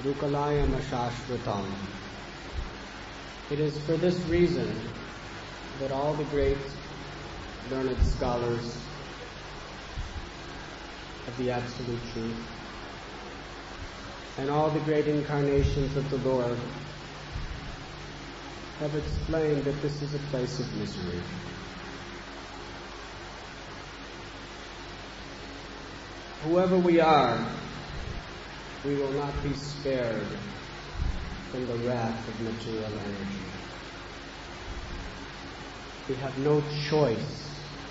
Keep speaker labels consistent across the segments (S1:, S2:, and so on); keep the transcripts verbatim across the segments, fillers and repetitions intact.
S1: Rukalayam Shashvatam. It is for this reason that all the great learned scholars of the Absolute Truth and all the great incarnations of the Lord have explained that this is a place of misery. Whoever we are, we will not be spared from the wrath of material energy. We have no choice.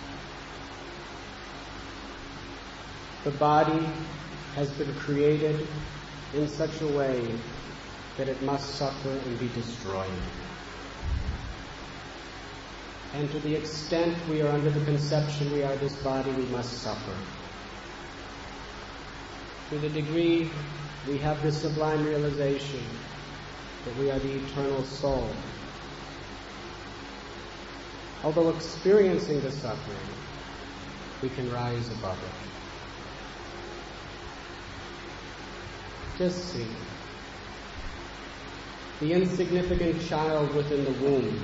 S1: The body has been created in such a way that it must suffer and be destroyed. And to the extent we are under the conception we are this body, we must suffer. To the degree we have this sublime realization that we are the eternal soul, although experiencing the suffering, we can rise above it. Just see. The insignificant child within the womb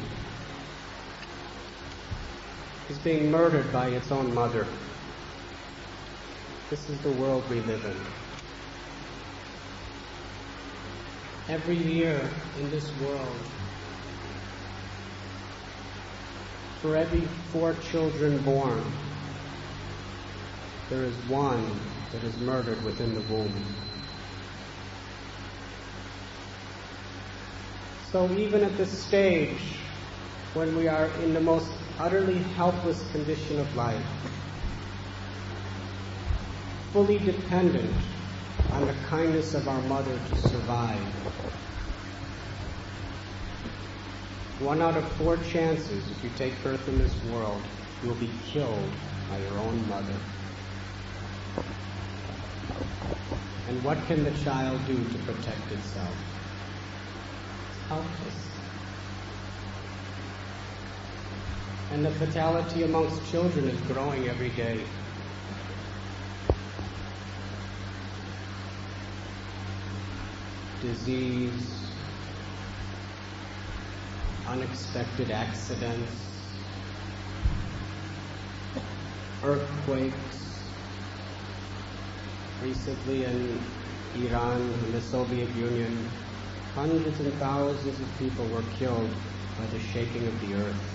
S1: is being murdered by its own mother. This is the world we live in. Every year in this world, for every four children born, there is one that is murdered within the womb. So even at this stage, when we are in the most utterly helpless condition of life, fully dependent on the kindness of our mother to survive, one out of four chances, if you take birth in this world, you will be killed by your own mother. And what can the child do to protect itself? It's helpless. And the fatality amongst children is growing every day. Disease, unexpected accidents, earthquakes. Recently in Iran, in the Soviet Union, hundreds and thousands of people were killed by the shaking of the earth.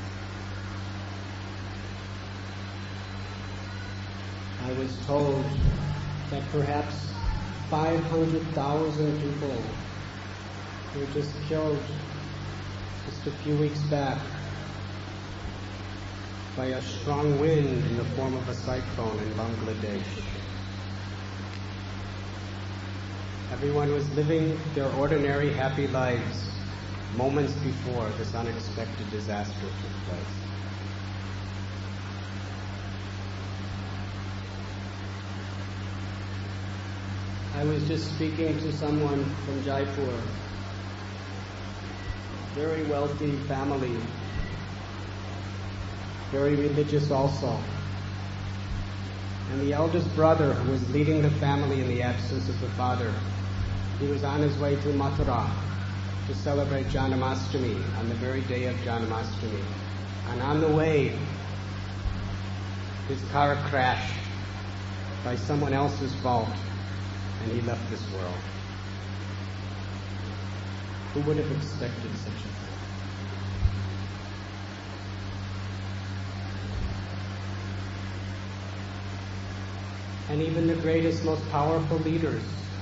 S1: I was told that perhaps five hundred thousand people were just killed just a few weeks back by a strong wind in the form of a cyclone in Bangladesh. Everyone was living their ordinary happy lives moments before this unexpected disaster took place. I was just speaking to someone from Jaipur, very wealthy family, very religious also. And the eldest brother, who was leading the family in the absence of the father, he was on his way to Mathura to celebrate Janamastami on the very day of Janamastami. And on the way, his car crashed by someone else's fault, and he left this world. Who would have expected such a thing? And even the greatest, most powerful leaders.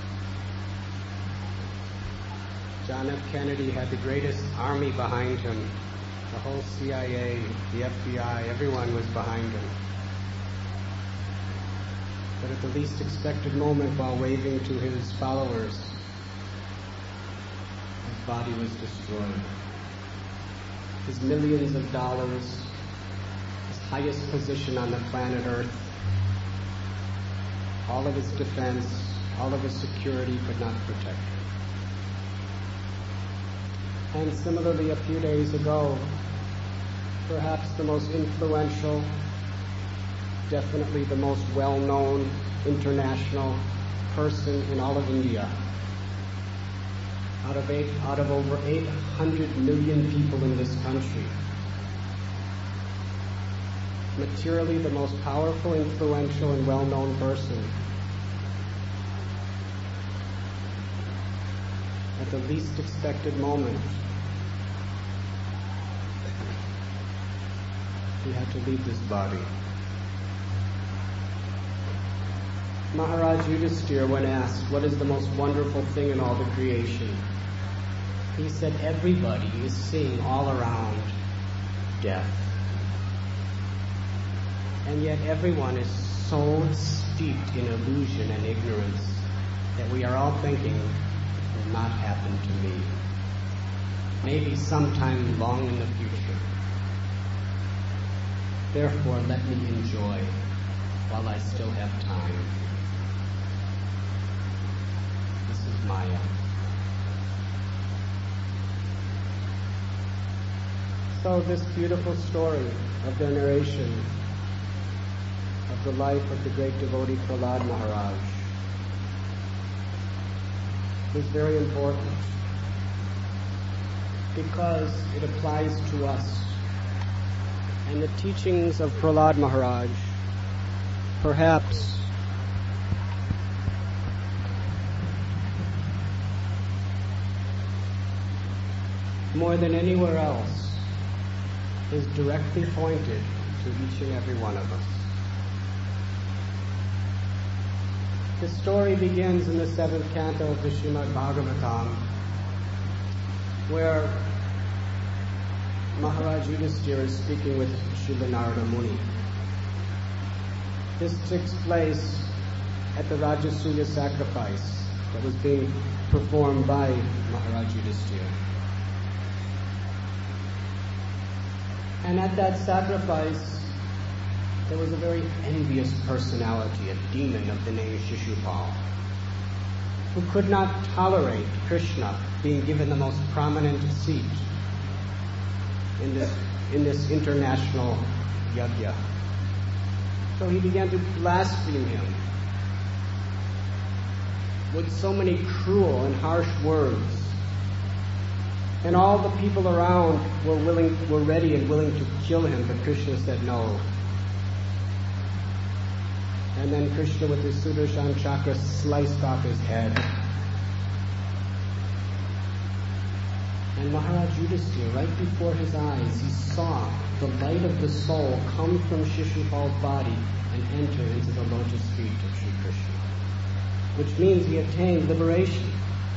S1: John F. Kennedy had the greatest army behind him. The whole C I A, the F B I, everyone was behind him. But at the least expected moment, while waving to his followers, his body was destroyed. His millions of dollars, his highest position on the planet Earth, all of his defense, all of his security could not protect him. And similarly, a few days ago, perhaps the most influential, definitely the most well-known international person in all of India, out of eight, out of over eight hundred million people in this country. Materially the most powerful, influential, and well-known person. At the least expected moment, he had to leave this body. Maharaj Yudhisthira, when asked, what is the most wonderful thing in all the creation? He said, everybody is seeing all around death. And yet everyone is so steeped in illusion and ignorance that we are all thinking, it will not happen to me. Maybe sometime long in the future. Therefore, let me enjoy while I still have time. This is Maya. So this beautiful story of their narration of the life of the great devotee Prahlad Maharaj is very important because it applies to us. And the teachings of Prahlad Maharaj, perhaps more than anywhere else, is directly pointed to each and every one of us. The story begins in the seventh canto of the Srimad Bhagavatam, where Maharaj Yudhisthira is speaking with Srila Narada Muni. This takes place at the Rajasuya sacrifice that was being performed by Maharaj Yudhisthira. And at that sacrifice, there was a very envious personality, a demon of the name Shishupal, who could not tolerate Krishna being given the most prominent seat in this in this international yajna. So he began to blaspheme him with so many cruel and harsh words. And all the people around were willing, were ready and willing to kill him, but Krishna said no. And then Krishna with his Sudarshan chakra sliced off his head. And Maharaj Yudhisthira, right before his eyes, he saw the light of the soul come from Shishupal's body and enter into the lotus feet of Sri Krishna, which means he attained liberation.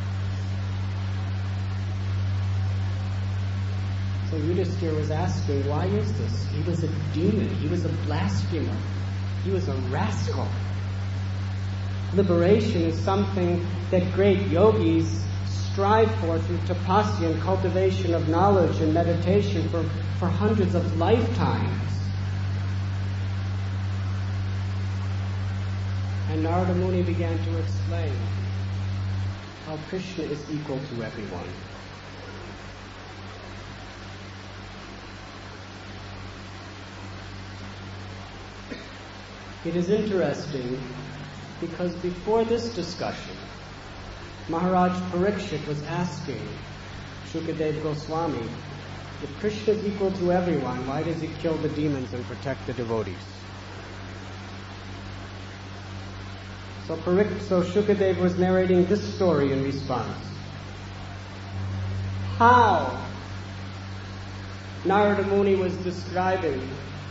S1: So Yudhisthira was asking, why is this? He was a demon. He was a blasphemer. He was a rascal. Liberation is something that great yogis strive for through tapasya and cultivation of knowledge and meditation for, for hundreds of lifetimes. And Narada Muni began to explain how Krishna is equal to everyone. It is interesting because before this discussion, Maharaj Parikshit was asking Shukadeva Goswami, if Krishna is equal to everyone, why does he kill the demons and protect the devotees? So, Parik, so Shukadeva was narrating this story in response. How Narada Muni was describing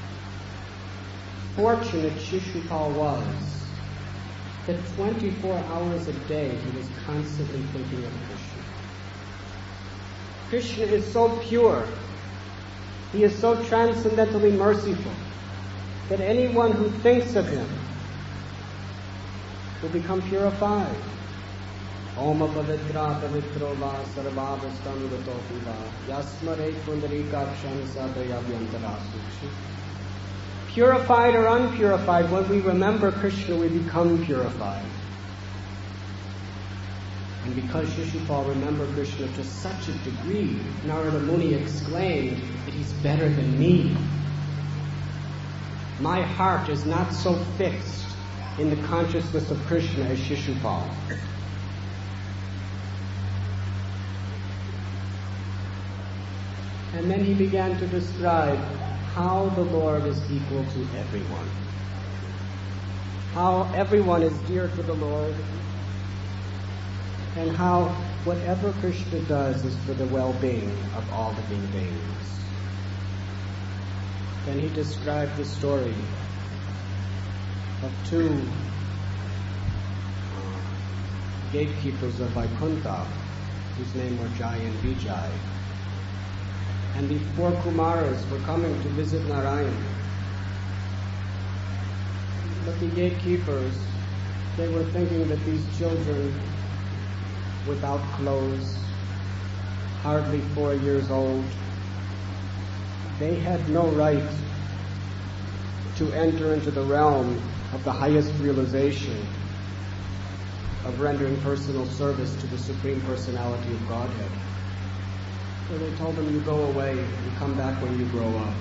S1: fortunate Shishupal was, that twenty-four hours a day he was constantly thinking of Krishna. Krishna is so pure, he is so transcendentally merciful, that anyone who thinks of him will become purified. Om pavitra pavitro va sarvavastam gatopi va yasmare pundarikaksham sadayavyantarasukshi. Purified or unpurified, when we remember Krishna, we become purified. And because Shishupal remembered Krishna to such a degree, Narada Muni exclaimed that he's better than me. My heart is not so fixed in the consciousness of Krishna as Shishupal. And then he began to describe how the Lord is equal to everyone. How everyone is dear to the Lord, and how whatever Krishna does is for the well-being of all living beings. Then he described the story of two uh, gatekeepers of Vaikuntha, whose name were Jai and Vijay. And the four Kumaras were coming to visit Narayan. But the gatekeepers, they were thinking that these children, without clothes, hardly four years old, they had no right to enter into the realm of the highest realization of rendering personal service to the Supreme Personality of Godhead. So they told them, you go away and come back when you grow up.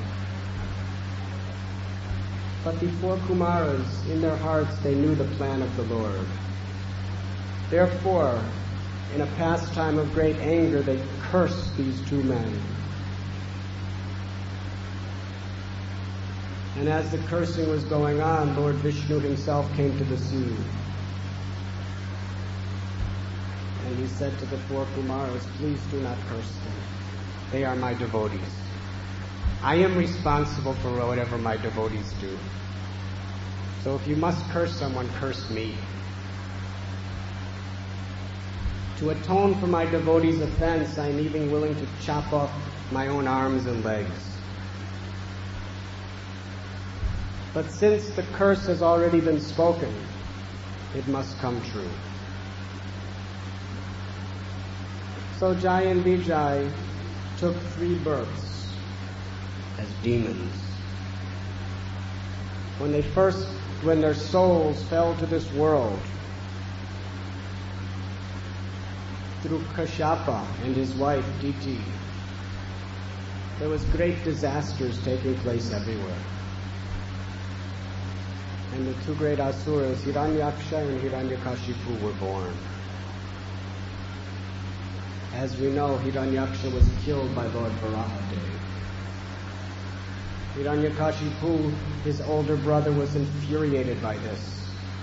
S1: But the four Kumaras, in their hearts, they knew the plan of the Lord. Therefore, in a pastime of great anger, they cursed these two men. And as the cursing was going on, Lord Vishnu himself came to the scene. And he said to the four Kumaras, please do not curse them. They are my devotees. I am responsible for whatever my devotees do. So if you must curse someone, curse me. To atone for my devotees' offense, I am even willing to chop off my own arms and legs. But since the curse has already been spoken, it must come true. So Jai and Vijay took three births as demons. When they first, when their souls fell to this world, through Kashyapa and his wife Diti, there was great disasters taking place everywhere. And the two great asuras, Hiranyaksha and Hiranyakashipu, were born. As we know, Hiranyaksha was killed by Lord Varahadev. Hiranyakashipu, his older brother, was infuriated by this.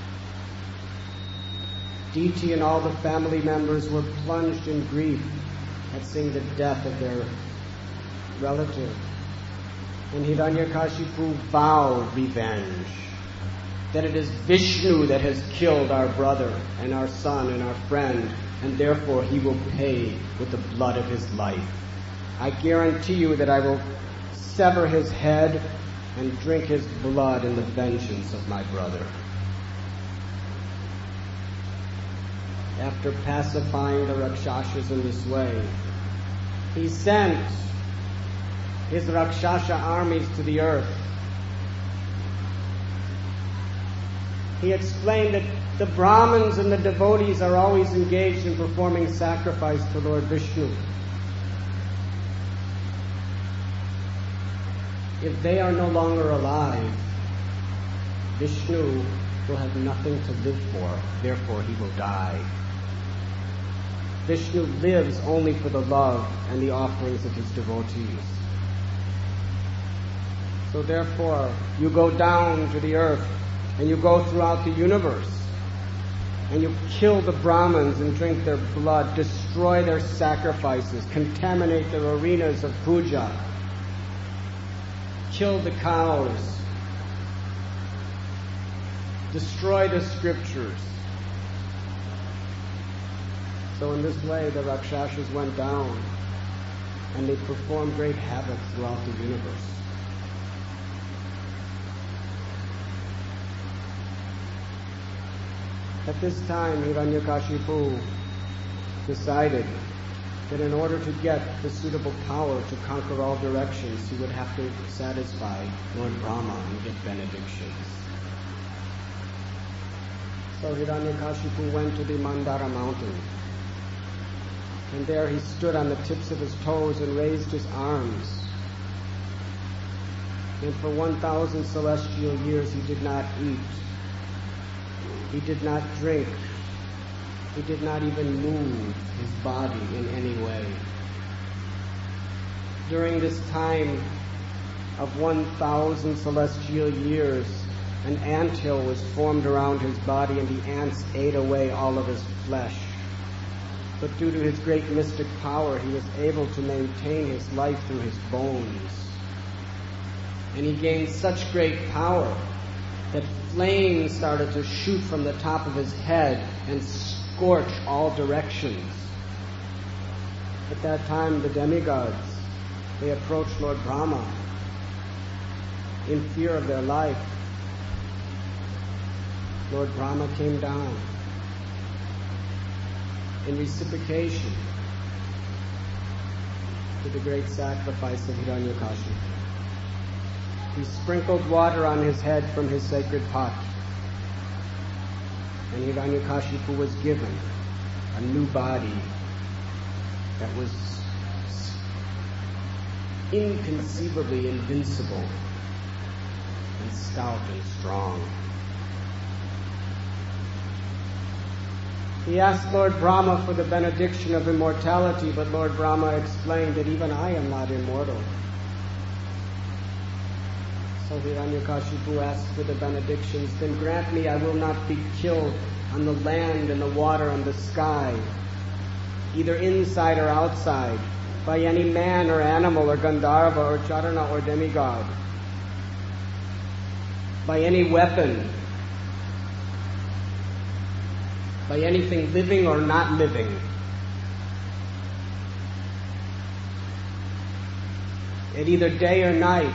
S1: Diti and all the family members were plunged in grief at seeing the death of their relative. And Hiranyakashipu vowed revenge, that it is Vishnu that has killed our brother and our son and our friend, and therefore he will pay with the blood of his life. I guarantee you that I will sever his head and drink his blood in the vengeance of my brother. After pacifying the Rakshasas in this way, he sent his Rakshasa armies to the earth. He explained that the Brahmins and the devotees are always engaged in performing sacrifice to Lord Vishnu. If they are no longer alive, Vishnu will have nothing to live for, therefore he will die. Vishnu lives only for the love and the offerings of his devotees. So therefore, you go down to the earth and you go throughout the universe and you kill the Brahmins and drink their blood, destroy their sacrifices, contaminate their arenas of puja, kill the cows, destroy the scriptures. So in this way, the Rakshasas went down and they performed great havoc throughout the universe. At this time, Hiranyakashipu decided that in order to get the suitable power to conquer all directions, he would have to satisfy Lord Brahma and get benedictions. So Hiranyakashipu went to the Mandara mountain. And there he stood on the tips of his toes and raised his arms. And for one thousand celestial years he did not eat. He did not drink. He did not even move his body in any way. During this time of one thousand celestial years, an anthill was formed around his body, and the ants ate away all of his flesh. But due to his great mystic power, he was able to maintain his life through his bones. And he gained such great power that flames started to shoot from the top of his head and scorch all directions. At that time, the demigods, they approached Lord Brahma in fear of their life. Lord Brahma came down in reciprocation to the great sacrifice of Hiranyakashipu. He sprinkled water on his head from his sacred pot, and Hiranyakashipu was given a new body that was inconceivably invincible and stout and strong. He asked Lord Brahma for the benediction of immortality, but Lord Brahma explained that even I am not immortal. So Hiranyakashipu asked for the benedictions, then grant me I will not be killed on the land and the water and the sky, either inside or outside, by any man or animal or Gandharva or Charana or demigod, by any weapon, by anything living or not living. At either day or night.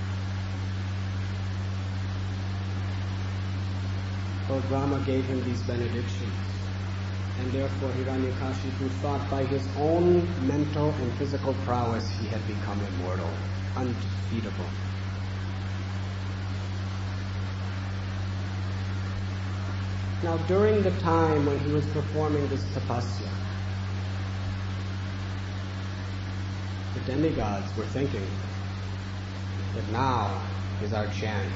S1: Lord Brahma gave him these benedictions, and therefore Hiranyakashipu thought by his own mental and physical prowess he had become immortal, undefeatable. Now, during the time when he was performing this tapasya, the demigods were thinking that now is our chance.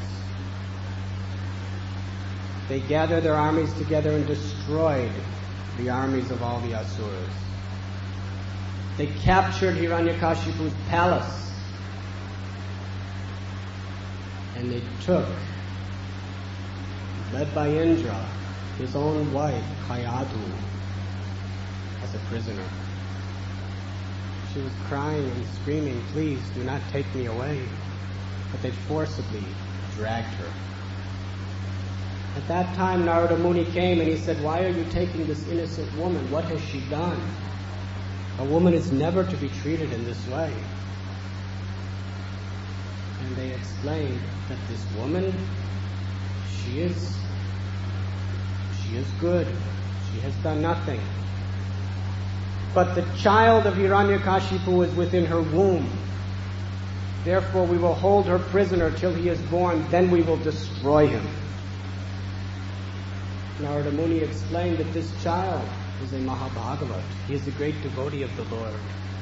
S1: They gathered their armies together and destroyed the armies of all the asuras. They captured Hiranyakashipu's palace, and they took, led by Indra, his own wife, Kayadu, as a prisoner. She was crying and screaming, please do not take me away. But they forcibly dragged her. At that time, Narada Muni came and he said, why are you taking this innocent woman? What has she done? A woman is never to be treated in this way. And they explained that this woman, she is She is good. She has done nothing. But the child of Hiranyakashipu is within her womb. Therefore we will hold her prisoner till he is born, then we will destroy him. Narada Muni explained that this child is a Mahabhagavat. He is a great devotee of the Lord.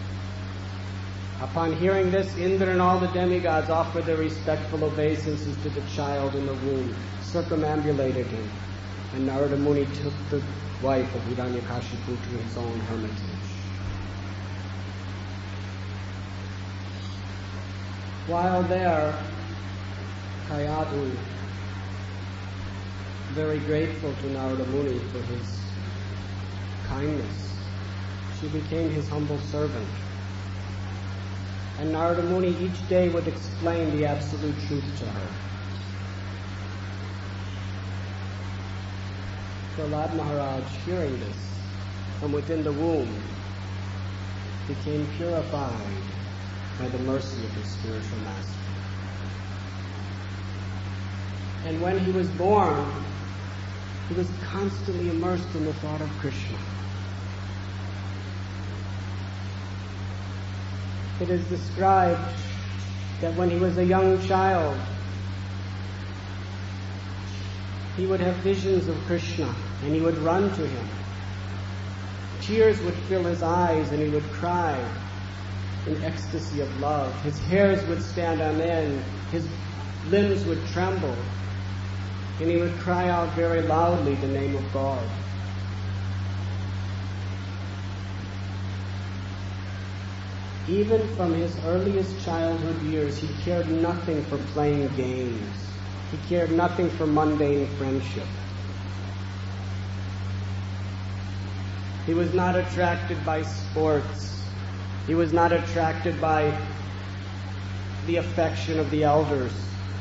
S1: Upon hearing this, Indra and all the demigods offered their respectful obeisances to the child in the womb, circumambulated him, and Narada Muni took the wife of Hiranyakashipu to his own hermitage. While there, Kayadu, very grateful to Narada Muni for his kindness, she became his humble servant. And Narada Muni each day would explain the absolute truth to her. Prahlad Maharaj, hearing this from within the womb, became purified by the mercy of his spiritual master. And when he was born, he was constantly immersed in the thought of Krishna. It is described that when he was a young child, he would have visions of Krishna, and he would run to him. Tears would fill his eyes, and he would cry in ecstasy of love. His hairs would stand on end, his limbs would tremble, and he would cry out very loudly the name of God. Even from his earliest childhood years, he cared nothing for playing games. He cared nothing for mundane friendship. He was not attracted by sports. He was not attracted by the affection of the elders.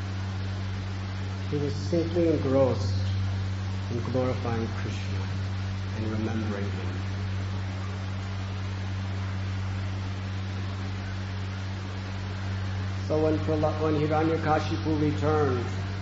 S1: He was simply engrossed in glorifying Krishna and remembering him. So when, when Hiranyakashipu returned,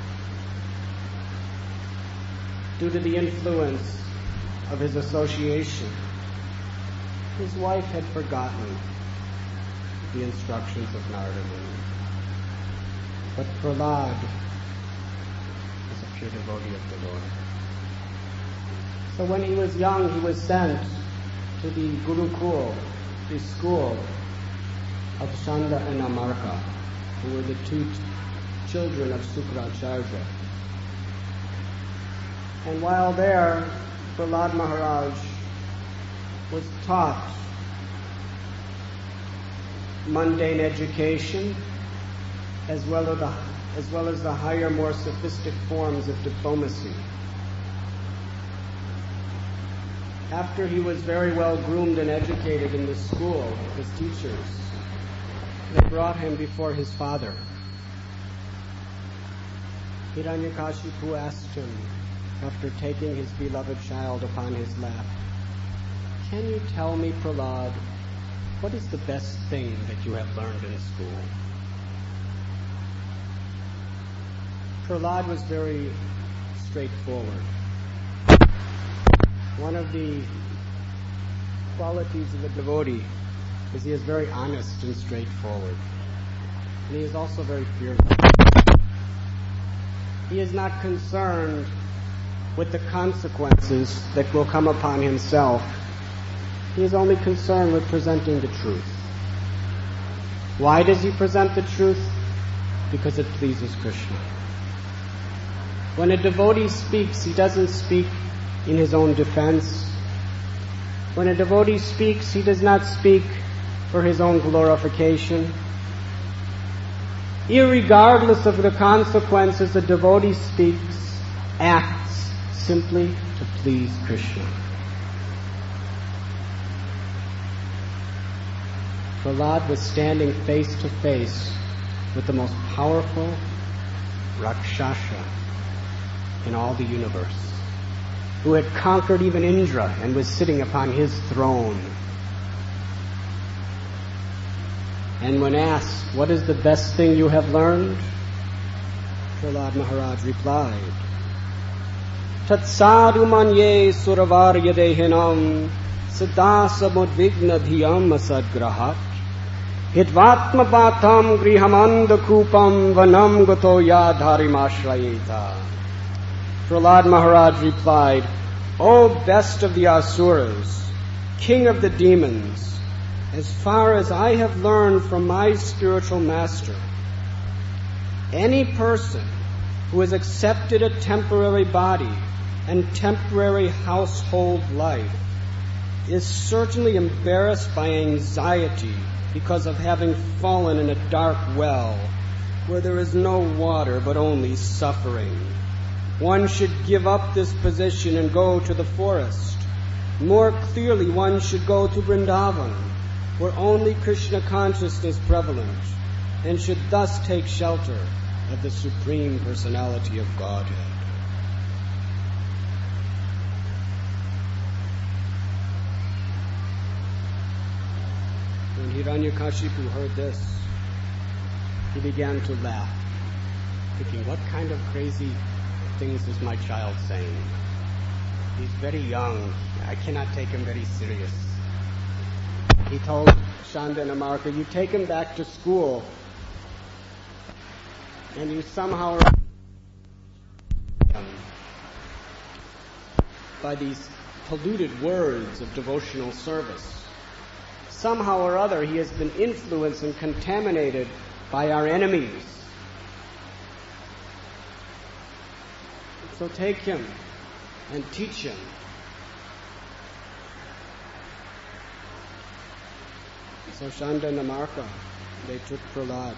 S1: due to the influence of his association, his wife had forgotten the instructions of Narada Muni. But Prahlad was a pure devotee of the Lord. So when he was young, he was sent to the Gurukul, the school of Shanda and Amarka, who were the two t- children of Sukracharya. And while there, Prahlad Maharaj was taught mundane education as well as the, as well as the higher, more sophisticated forms of diplomacy. After he was very well groomed and educated in the school with his teachers, they brought him before his father. Hiranyakashipu asked him, after taking his beloved child upon his lap, "Can you tell me, Prahlad, what is the best thing that you have learned in school?" Prahlad was very straightforward. One of the qualities of a devotee is he is very honest and straightforward. And he is also very fearless. He is not concerned with the consequences that will come upon himself. He is only concerned with presenting the truth. Why does he present the truth? Because it pleases Krishna. When a devotee speaks, he doesn't speak in his own defense. When a devotee speaks, he does not speak for his own glorification. Irregardless of the consequences, the devotee speaks, acts simply to please Krishna. Prahlad was standing face to face with the most powerful Rakshasa in all the universe, who had conquered even Indra and was sitting upon his throne. And when asked, "What is the best thing you have learned?" Prahlad Maharaj replied, "Tatsadu manye suravarya dehinam siddhasamudvigna dhiyam asadgrahat hitvatma patham grihamandakupam vanam gato yadharimashrayeta." Prahlad Maharaj replied, "O best of the Asuras, king of the demons, as far as I have learned from my spiritual master, any person who has accepted a temporary body and temporary household life is certainly embarrassed by anxiety because of having fallen in a dark well where there is no water but only suffering. One should give up this position and go to the forest. More clearly, one should go to Vrindavan, where only Krishna consciousness is prevalent, and should thus take shelter of the Supreme Personality of Godhead." When Hiranyakashipu heard this, he began to laugh, thinking, what kind of crazy things is my child saying? He's very young. I cannot take him very serious. He told Shanda and Amarka, "You take him back to school and you somehow by these polluted words of devotional service. Somehow or other he has been influenced and contaminated by our enemies. So take him and teach him." So Chanda and Amarka, they took Prahlad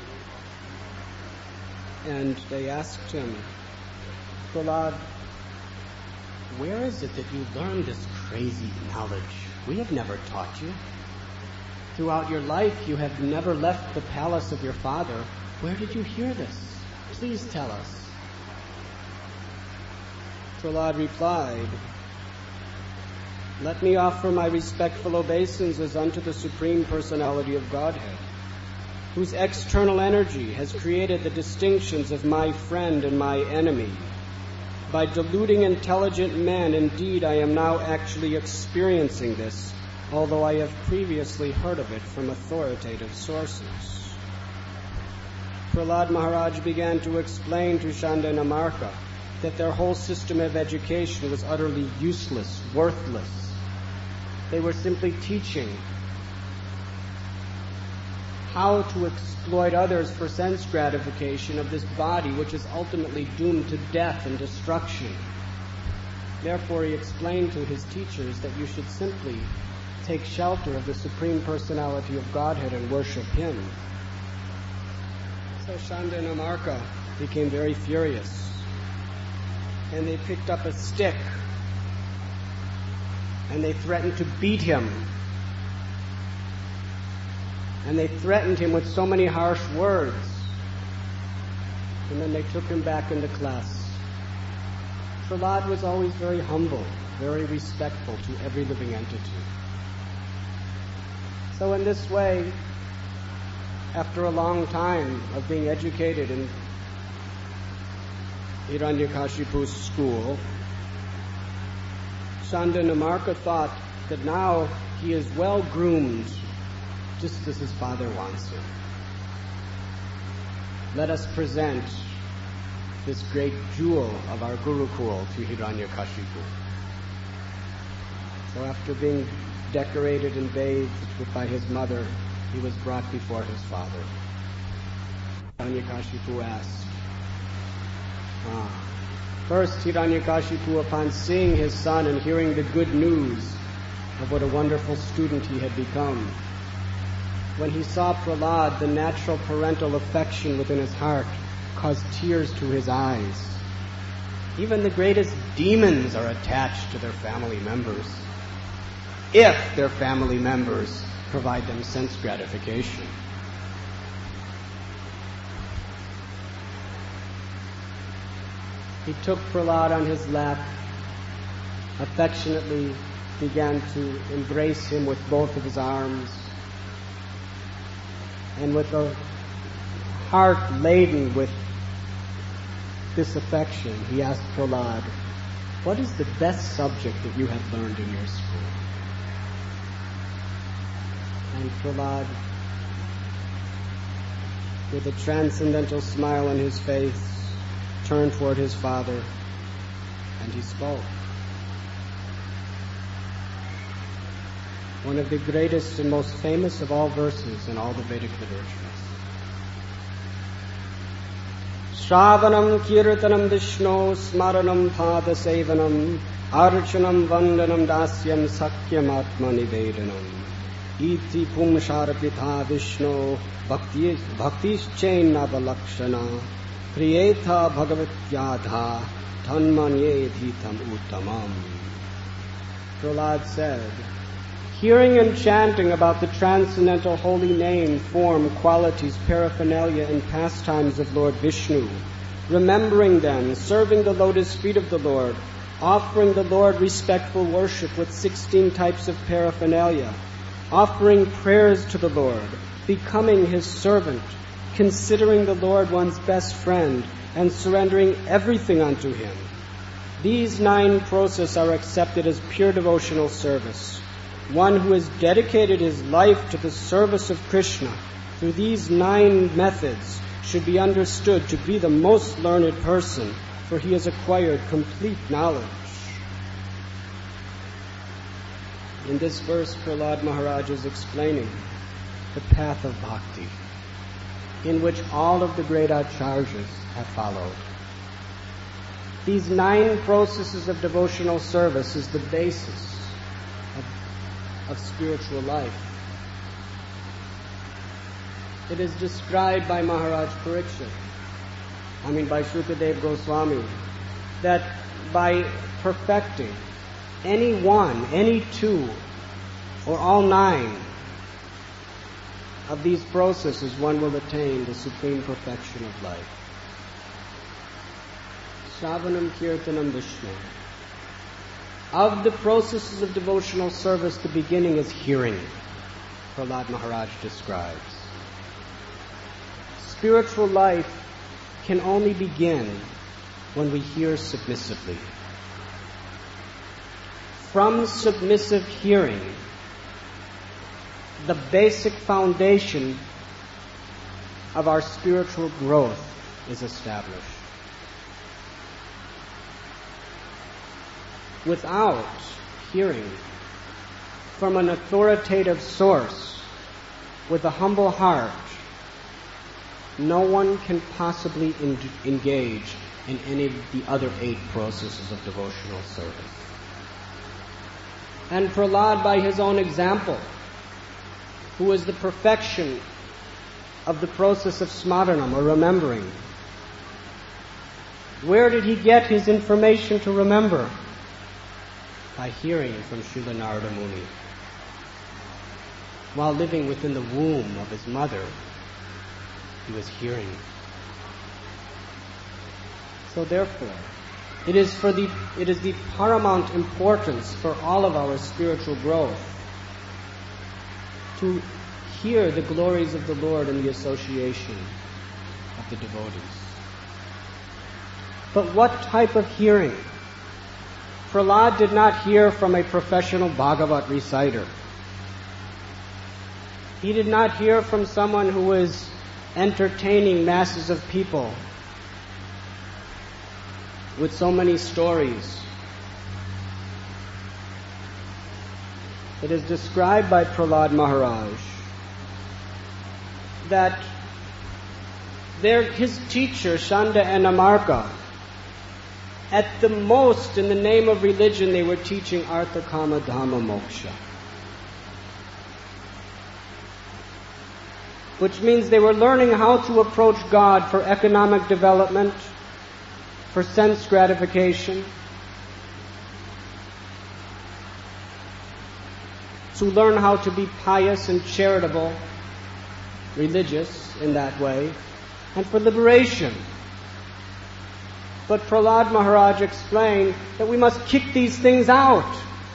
S1: and they asked him, Prahlad, where is it that you learned this crazy knowledge? We have never taught you. Throughout your life, you have never left the palace of your father. Where did you hear this? Please tell us. Prahlad replied, let me offer my respectful obeisances unto the Supreme Personality of Godhead, whose external energy has created the distinctions of my friend and my enemy. By deluding intelligent men, indeed, I am now actually experiencing this, although I have previously heard of it from authoritative sources. Prahlad Maharaj began to explain to Chanda and Amarka that their whole system of education was utterly useless, worthless. They were simply teaching how to exploit others for sense gratification of this body, which is ultimately doomed to death and destruction. Therefore, he explained to his teachers that you should simply take shelter of the Supreme Personality of Godhead and worship Him. So Chanda and Amarka became very furious, and they picked up a stick and they threatened to beat him. And they threatened him with so many harsh words. And then they took him back into class. Prahlad was always very humble, very respectful to every living entity. So in this way, after a long time of being educated in Hiranyakashipu's school, Chanda and Amarka thought that now he is well groomed, just as his father wants him. Let us present this great jewel of our Gurukul to Hiranyakashipu. So after being decorated and bathed by his mother, he was brought before his father. Hiranyakashipu asked, ah, First, Hiranyakashipu, upon seeing his son and hearing the good news of what a wonderful student he had become, when he saw Prahlad, the natural parental affection within his heart caused tears to his eyes. Even the greatest demons are attached to their family members, if their family members provide them sense gratification. He took Prahlad on his lap, affectionately began to embrace him with both of his arms, and with a heart laden with this affection, he asked Prahlad, what is the best subject that you have learned in your school? And Prahlad, with a transcendental smile on his face, turned toward his father, and he spoke. One of the greatest and most famous of all verses in all the Vedic literatures. Shravanam kirtanam vishno smaranam pada sevanam archanam vandanam dasyam sakyam atma nivedanam iti pumsharapitha vishno bhaktischena avalakshana priyetha bhagavatyadha tanmanye dhitam uttamam. Prahlad said, hearing and chanting about the transcendental holy name, form, qualities, paraphernalia, and pastimes of Lord Vishnu, remembering them, serving the lotus feet of the Lord, offering the Lord respectful worship with sixteen types of paraphernalia, offering prayers to the Lord, becoming His servant, considering the Lord one's best friend, and surrendering everything unto Him. These nine processes are accepted as pure devotional service. One who has dedicated his life to the service of Krishna through these nine methods should be understood to be the most learned person, for he has acquired complete knowledge. In this verse, Prahlad Maharaj is explaining the path of bhakti, in which all of the great acharyas have followed. These nine processes of devotional service is the basis of, of spiritual life. it is described by Maharaj Parikshit, I mean by Shrutadev Goswami, that by perfecting any one, any two, or all nine of these processes, one will attain the supreme perfection of life. Shravanam Kirtanam Vishnu. Of the processes of devotional service, the beginning is hearing, Prahlad Maharaj describes. Spiritual life can only begin when we hear submissively. From submissive hearing, the basic foundation of our spiritual growth is established. Without hearing from an authoritative source with a humble heart, no one can possibly en- engage in any of the other eight processes of devotional service. And Prahlad, by his own example, who is the perfection of the process of smaranam, or remembering, where did he get his information to remember? By hearing from Srila Narada Muni. While living within the womb of his mother, he was hearing. So therefore, it is for the it is the paramount importance for all of our spiritual growth to hear the glories of the Lord in the association of the devotees. But what type of hearing? Prahlad did not hear from a professional Bhagavat reciter. He did not hear from someone who was entertaining masses of people with so many stories. It is described by Prahlad Maharaj that their, his teacher, Shanda and Amarka, at the most, in the name of religion, they were teaching Artha, Kama, Dhamma, Moksha. Which means they were learning how to approach God for economic development, for sense gratification, to learn how to be pious and charitable, religious in that way, and for liberation. But Prahlad Maharaj explained that we must kick these things out.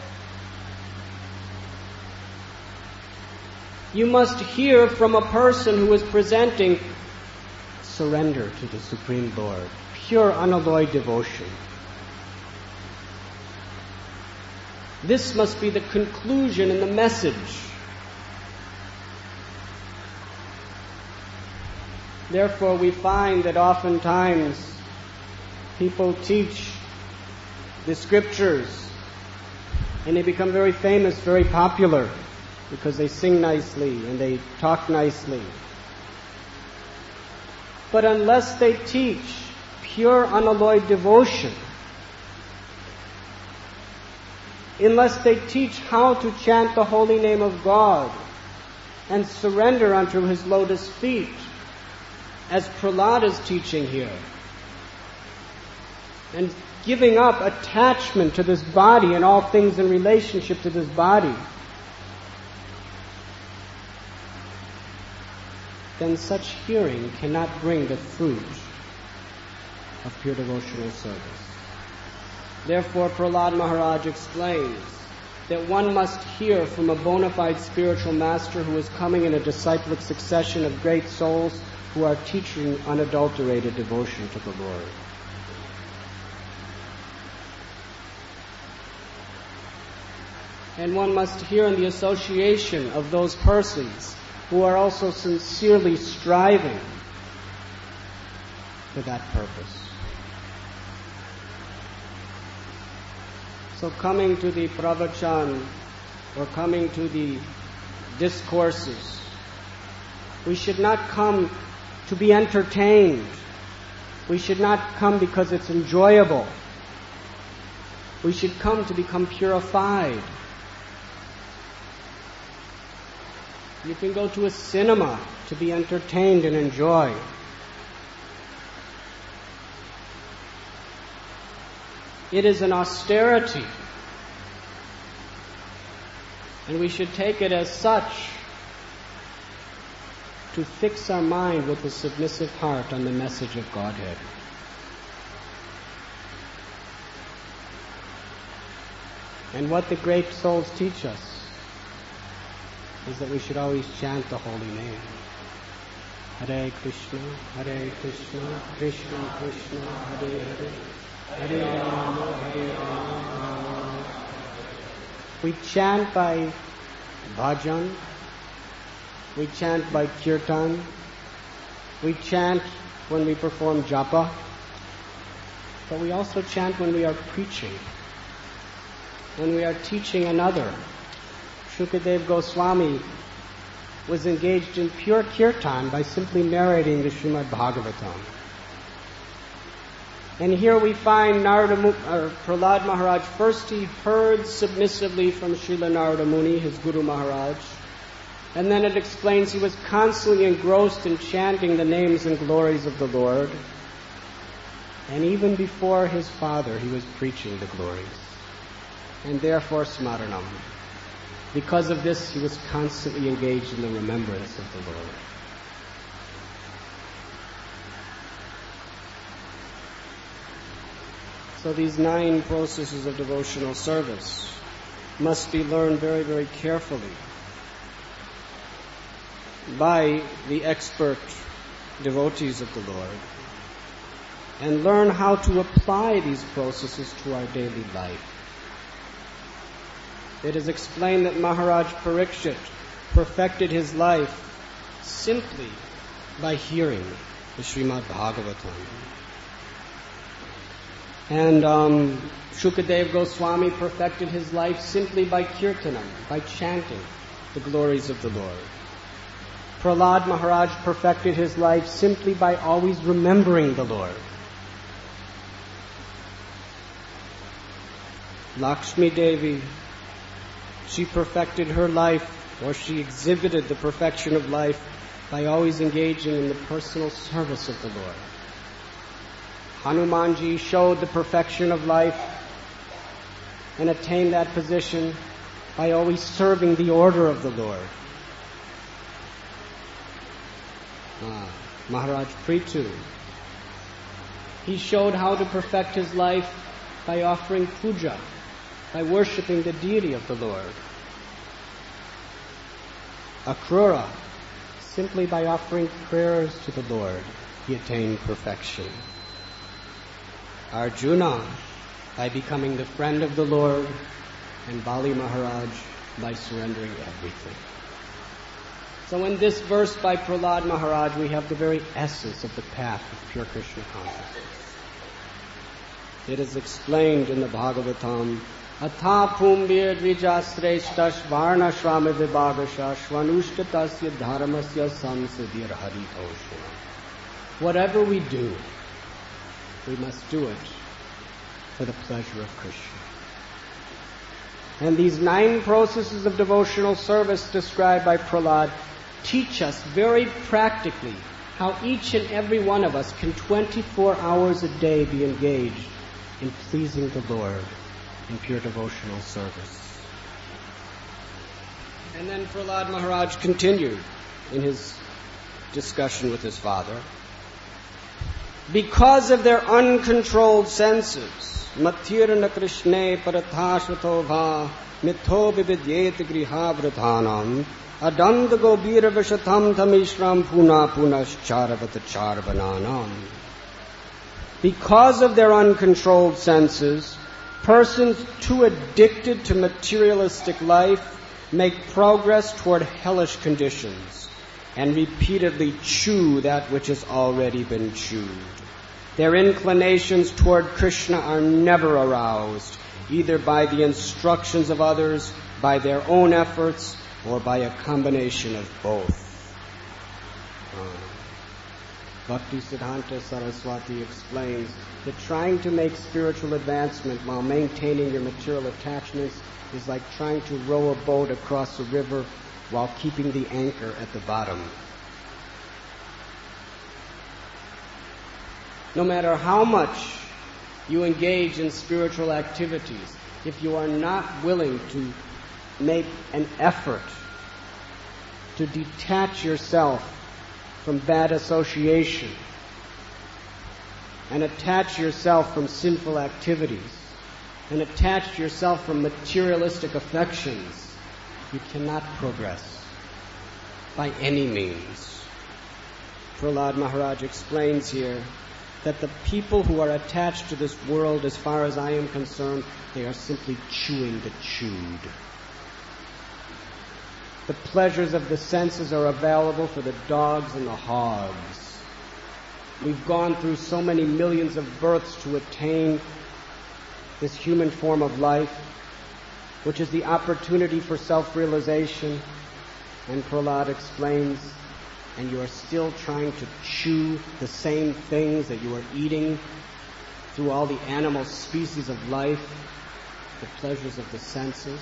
S1: You must hear from a person who is presenting surrender to the Supreme Lord, pure unalloyed devotion. This must be the conclusion and the message. Therefore, we find that oftentimes people teach the scriptures and they become very famous, very popular, because they sing nicely and they talk nicely. But unless they teach pure unalloyed devotion, unless they teach how to chant the holy name of God and surrender unto His lotus feet, as Prahlad is teaching here, and giving up attachment to this body and all things in relationship to this body, then such hearing cannot bring the fruit of pure devotional service. Therefore, Prahlad Maharaj explains that one must hear from a bona fide spiritual master who is coming in a disciplic succession of great souls who are teaching unadulterated devotion to the Lord. And one must hear in the association of those persons who are also sincerely striving for that purpose. So coming to the pravachan, or coming to the discourses, we should not come to be entertained. We should not come because it's enjoyable. We should come to become purified. You can go to a cinema to be entertained and enjoy. It is an austerity, and we should take it as such, to fix our mind with a submissive heart on the message of Godhead. And what the great souls teach us is that we should always chant the holy name. Hare Krishna, Hare Krishna, Krishna Krishna, Hare Hare, Hare Rama, Hare Rama. We chant by bhajan, we chant by kirtan, we chant when we perform japa, but we also chant when we are preaching, when we are teaching another. Shukadev Goswami was engaged in pure kirtan by simply narrating the Srimad Bhagavatam. And here we find Narada, uh, Prahlad Maharaj, first he heard submissively from Srila Narada Muni, his Guru Maharaj, and then it explains he was constantly engrossed in chanting the names and glories of the Lord. And even before his father, he was preaching the glories. And therefore Smaranam. Because of this, he was constantly engaged in the remembrance of the Lord. So these nine processes of devotional service must be learned very, very carefully by the expert devotees of the Lord, and learn how to apply these processes to our daily life. It is explained that Maharaj Parikshit perfected his life simply by hearing the Srimad Bhagavatam. And um, Shukadev Goswami perfected his life simply by kirtanam, by chanting the glories of the Lord. Prahlad Maharaj perfected his life simply by always remembering the Lord. Lakshmi Devi, she perfected her life, or she exhibited the perfection of life by always engaging in the personal service of the Lord. Hanumanji showed the perfection of life and attained that position by always serving the order of the Lord. Ah, Maharaj Prithu, he showed how to perfect his life by offering puja, by worshipping the deity of the Lord. Akrura, simply by offering prayers to the Lord, he attained perfection. Arjuna, by becoming the friend of the Lord, and Bali Maharaj, by surrendering everything. So in this verse by Prahlad Maharaj, we have the very essence of the path of pure Krishna consciousness. It is explained in the Bhagavatam, Atha pumbir dvijasreshtash varna shrama vibhagasha shvanushtatasya dharmasya samsidir haritosha. Whatever we do, we must do it for the pleasure of Krishna. And these nine processes of devotional service described by Prahlad teach us very practically how each and every one of us can twenty-four hours a day be engaged in pleasing the Lord in pure devotional service. And then Prahlad Maharaj continued in his discussion with his father. Because of their uncontrolled senses, mathirana krishne parathashvatobha mitho vividyet griha vrathanam adand gobira vishatam tamishram puna punascharavat charvananam. Because of their uncontrolled senses, persons too addicted to materialistic life make progress toward hellish conditions and repeatedly chew that which has already been chewed. Their inclinations toward Krishna are never aroused, either by the instructions of others, by their own efforts, or by a combination of both. Uh, Bhakti Siddhanta Saraswati explains that trying to make spiritual advancement while maintaining your material attachments is like trying to row a boat across a river while keeping the anchor at the bottom. no matter how much you engage in spiritual activities, if you are not willing to make an effort to detach yourself from bad association and attach yourself from sinful activities and attach yourself from materialistic affections, you cannot progress by any means. Prahlad Maharaj explains here that the people who are attached to this world, as far as I am concerned, they are simply chewing the chewed. The pleasures of the senses are available for the dogs and the hogs. We've gone through so many millions of births to attain this human form of life, which is the opportunity for self-realization. And Prahlad explains, and you are still trying to chew the same things that you are eating through all the animal species of life, the pleasures of the senses.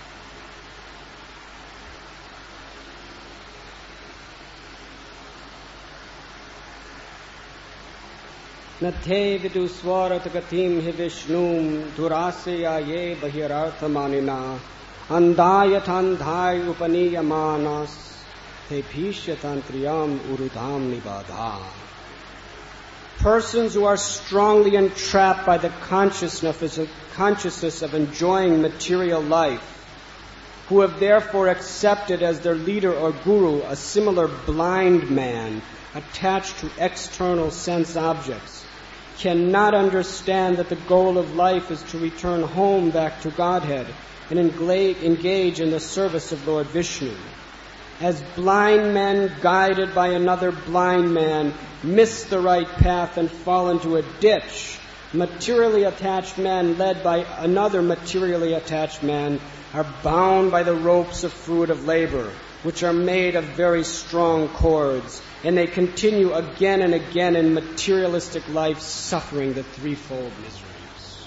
S1: Nathe vidu swarat gatim hi vishnum durasya ye bahirartha manina andayatandhai upaniyamanas te bhishyatantriyam urudham nibadha. Persons who are strongly entrapped by the consciousness of, consciousness of enjoying material life, who have therefore accepted as their leader or guru a similar blind man attached to external sense objects, cannot understand that the goal of life is to return home back to Godhead and engage in the service of Lord Vishnu. As blind men guided by another blind man miss the right path and fall into a ditch, materially attached men led by another materially attached man are bound by the ropes of fruit of labor, which are made of very strong cords, and they continue again and again in materialistic life, suffering the threefold miseries.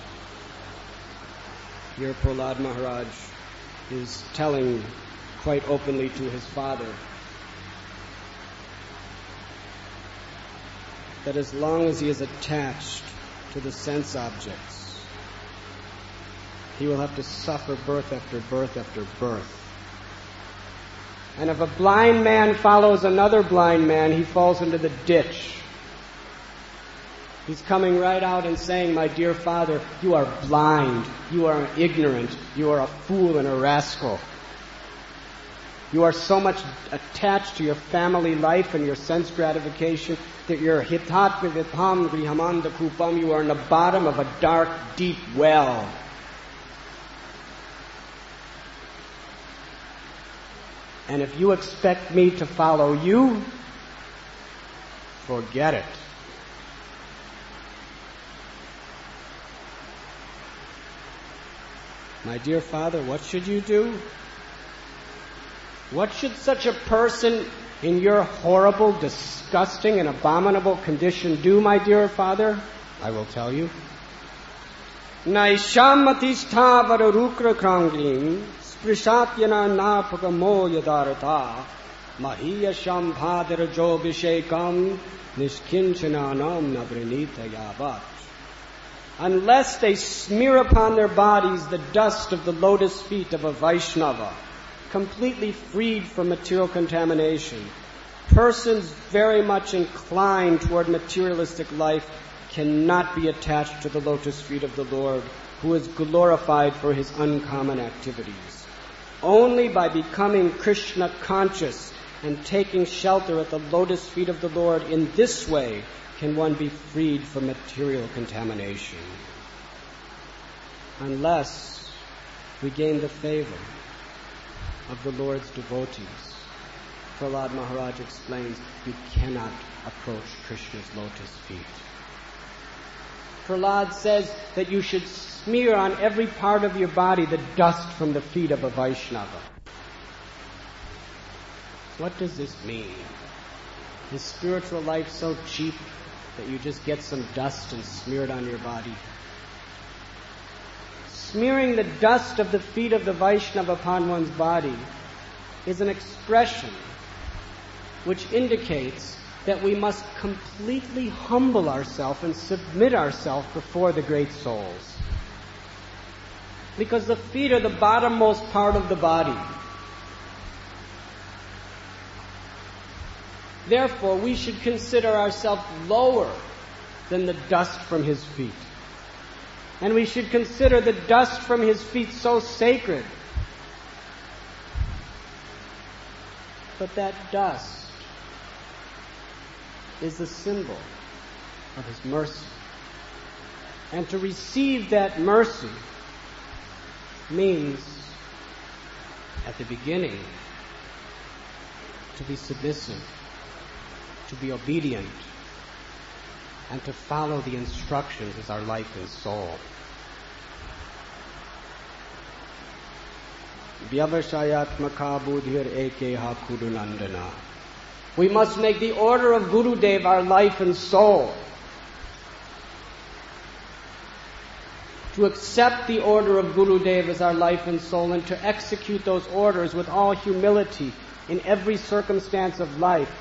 S1: Here Prahlad Maharaj is telling quite openly to his father that as long as he is attached to the sense objects, he will have to suffer birth after birth after birth. And if a blind man follows another blind man, he falls into the ditch. He's coming right out and saying, my dear father, you are blind, you are ignorant, you are a fool and a rascal. You are so much attached to your family life and your sense gratification that you're hitat vivitam grihamanda kupam, you are in the bottom of a dark, deep well. And if you expect me to follow you, forget it. My dear father, what should you do? What should such a person in your horrible, disgusting, and abominable condition do, my dear father? I will tell you. Naisham matistha vararukra kranglim Prishatyana napagamo yadarata mahiyasham bhadarajo vishekam nishkinchananam navrinita yavat. Unless they smear upon their bodies the dust of the lotus feet of a Vaishnava, completely freed from material contamination, persons very much inclined toward materialistic life cannot be attached to the lotus feet of the Lord, who is glorified for his uncommon activities. Only by becoming Krishna conscious and taking shelter at the lotus feet of the Lord in this way can one be freed from material contamination. Unless we gain the favor of the Lord's devotees, Prahlad Maharaj explains, you cannot approach Krishna's lotus feet. Prahlad says that you should smear on every part of your body the dust from the feet of a Vaishnava. What does this mean? Is spiritual life so cheap that you just get some dust and smear it on your body? Smearing the dust of the feet of the Vaishnava upon one's body is an expression which indicates that we must completely humble ourselves and submit ourselves before the great souls. Because the feet are the bottommost part of the body. Therefore, we should consider ourselves lower than the dust from his feet. And we should consider the dust from his feet so sacred. But that dust is the symbol of his mercy. And to receive that mercy means, at the beginning, to be submissive, to be obedient, and to follow the instructions as our life and soul. Vyavashayatmaka buddhir ekeha kudunandana. We must make the order of Gurudev our life and soul. To accept the order of Gurudev as our life and soul, and to execute those orders with all humility in every circumstance of life.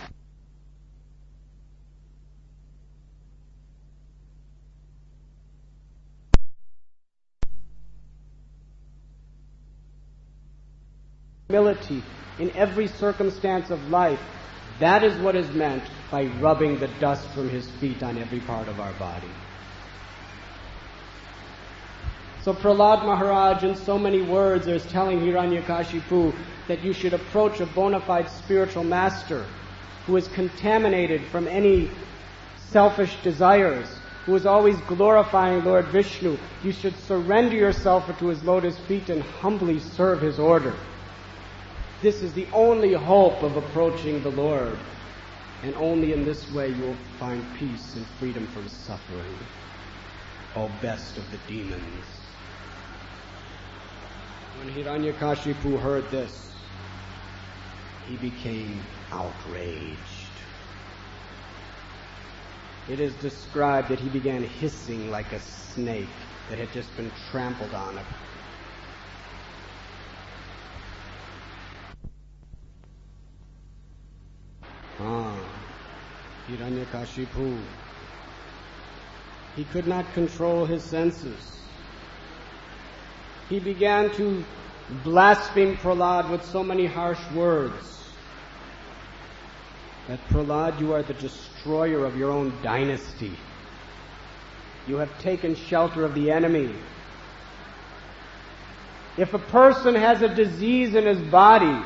S1: Humility in every circumstance of life. That is what is meant by rubbing the dust from his feet on every part of our body. So Prahlad Maharaj, in so many words, is telling Hiranyakashipu that you should approach a bona fide spiritual master who is contaminated from any selfish desires, who is always glorifying Lord Vishnu. You should surrender yourself to his lotus feet and humbly serve his order. This is the only hope of approaching the Lord, and only in this way you will find peace and freedom from suffering, O best of the demons. When Hiranyakashipu heard this, he became outraged. It is described that he began hissing like a snake that had just been trampled on. Ah, Hiranyakashipu. He could not control his senses. He began to blaspheme Prahlad with so many harsh words that, Prahlad, you are the destroyer of your own dynasty. You have taken shelter of the enemy. If a person has a disease in his body,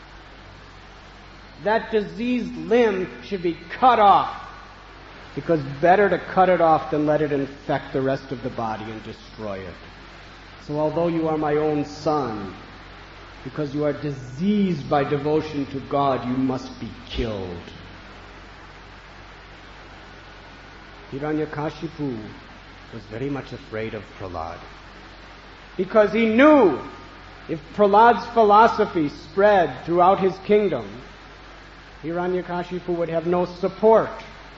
S1: that diseased limb should be cut off, because better to cut it off than let it infect the rest of the body and destroy it. So although you are my own son, because you are diseased by devotion to God, you must be killed. Hiranyakashipu was very much afraid of Prahlad, because he knew if Prahlad's philosophy spread throughout his kingdom, Hiranyakashipu would have no support.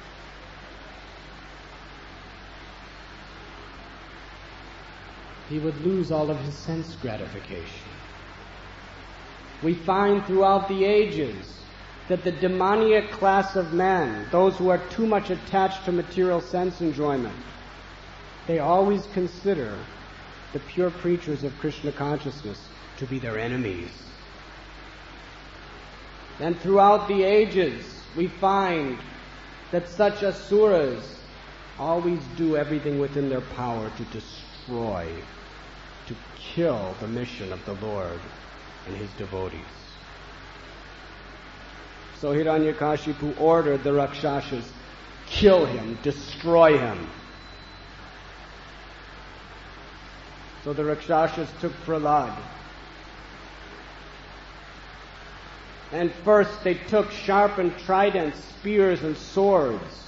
S1: He would lose all of his sense gratification. We find throughout the ages that the demoniac class of men, those who are too much attached to material sense enjoyment, they always consider the pure preachers of Krishna consciousness to be their enemies. And throughout the ages, we find that such asuras always do everything within their power to destroy, to kill the mission of the Lord and his devotees. So Hiranyakashipu ordered the Rakshasas, kill him, destroy him. So the Rakshasas took Prahlad. And first they took sharpened tridents, spears, and swords.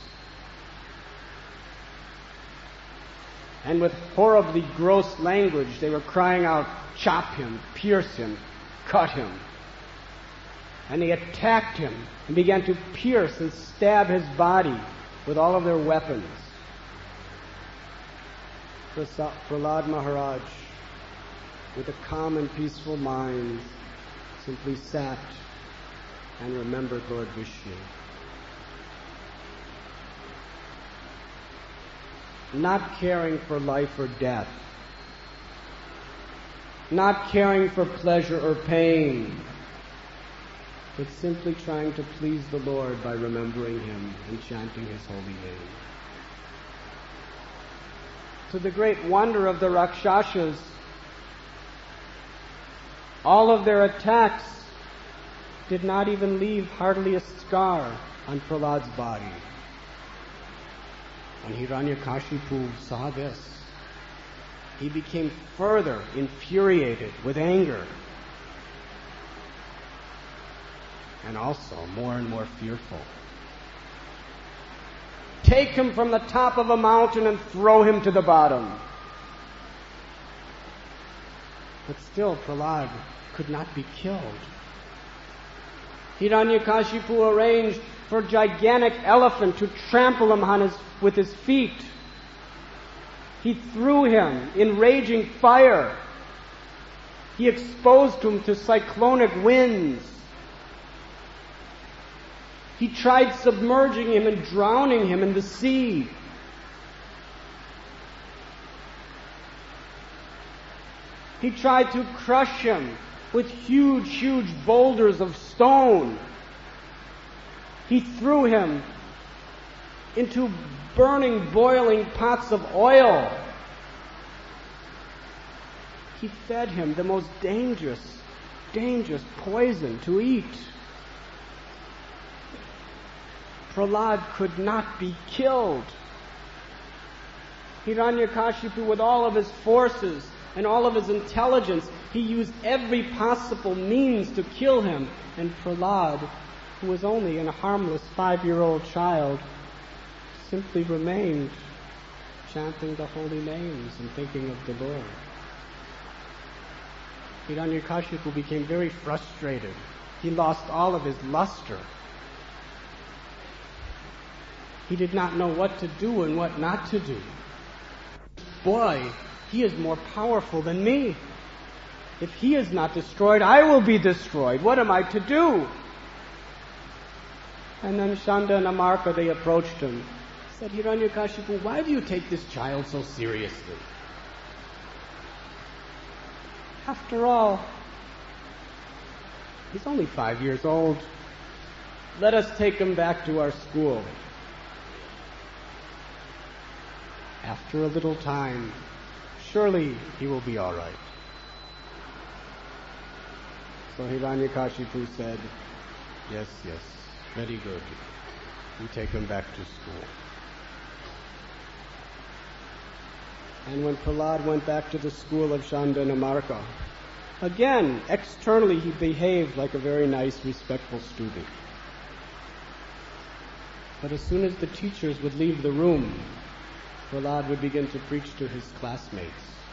S1: And with horribly gross language, they were crying out, chop him, pierce him, cut him. And they attacked him and began to pierce and stab his body with all of their weapons. Prahlad Maharaj, with a calm and peaceful mind, simply sat and remembered Lord Vishnu. not caring for life or death, not caring for pleasure or pain, but simply trying to please the Lord by remembering Him and chanting His holy name. To the great wonder of the Rakshasas, all of their attacks did not even leave hardly a scar on Prahlad's body. When Hiranyakashipu saw this, he became further infuriated with anger, and also more and more fearful. Take him from the top of a mountain and throw him to the bottom. But still Prahlad could not be killed. Hiranyakashipu arranged for a gigantic elephant to trample him on his, with his feet. He threw him in raging fire. He exposed him to cyclonic winds. He tried submerging him and drowning him in the sea. He tried to crush him with huge, huge boulders of stone. He threw him into burning, boiling pots of oil. He fed him the most dangerous, dangerous poison to eat. Prahlad could not be killed. Hiranyakashipu, with all of his forces and all of his intelligence, he used every possible means to kill him. And Prahlad, who was only a harmless five-year-old child, simply remained chanting the holy names and thinking of the Lord. Hiranyakashipu became very frustrated. He lost all of his luster. He did not know what to do and what not to do. Boy, he is more powerful than me. If he is not destroyed, I will be destroyed. What am I to do? And then Shanda and Amarka, they approached him. Said, Hiranyakashipu, why do you take this child so seriously? After all, he's only five years old. Let us take him back to our school. After a little time, surely he will be all right. So Hiranyakashipu said, yes, yes, very good. We take him back to school. And when Prahlad went back to the school of Shanda and Amarka, again, externally he behaved like a very nice, respectful student. But as soon as the teachers would leave the room, Prahlad would begin to preach to his classmates.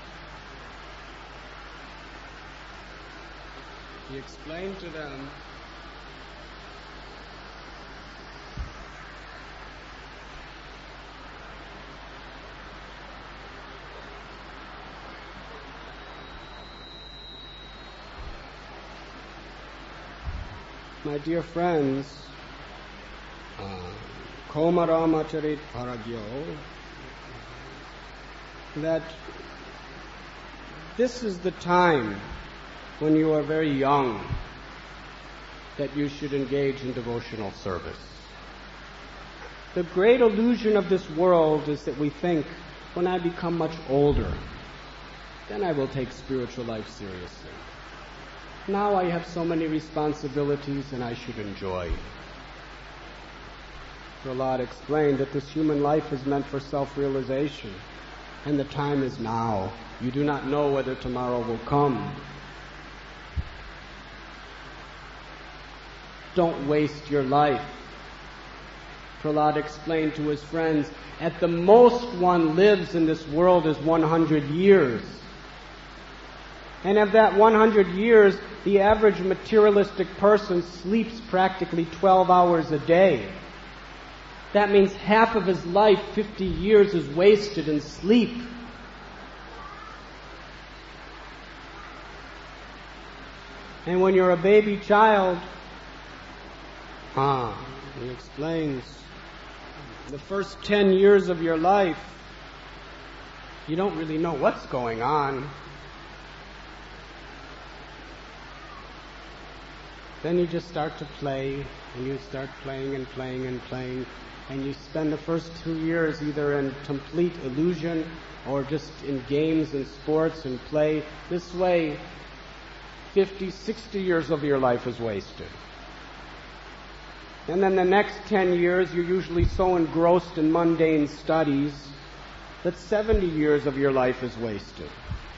S1: He explained to them my dear friends, Komaramacharit Paragyo, that this is the time when you are very young that you should engage in devotional service. The great illusion of this world is that we think, when I become much older, then I will take spiritual life seriously. Now I have so many responsibilities and I should enjoy. Prahlad explained that this human life is meant for self-realization, and the time is now. You do not know whether tomorrow will come. Don't waste your life. Prahlad explained to his friends, at the most one lives in this world is one hundred years. And of that one hundred years, the average materialistic person sleeps practically twelve hours a day. That means half of his life, fifty years, is wasted in sleep. And when you're a baby child, ah, he explains, the first ten years of your life, You don't really know what's going on. Then you just start to play, and you start playing and playing and playing, and you spend the first two years either in complete illusion or just in games and sports and play. This way, fifty, sixty years of your life is wasted. And then the next ten years, you're usually so engrossed in mundane studies that seventy years of your life is wasted.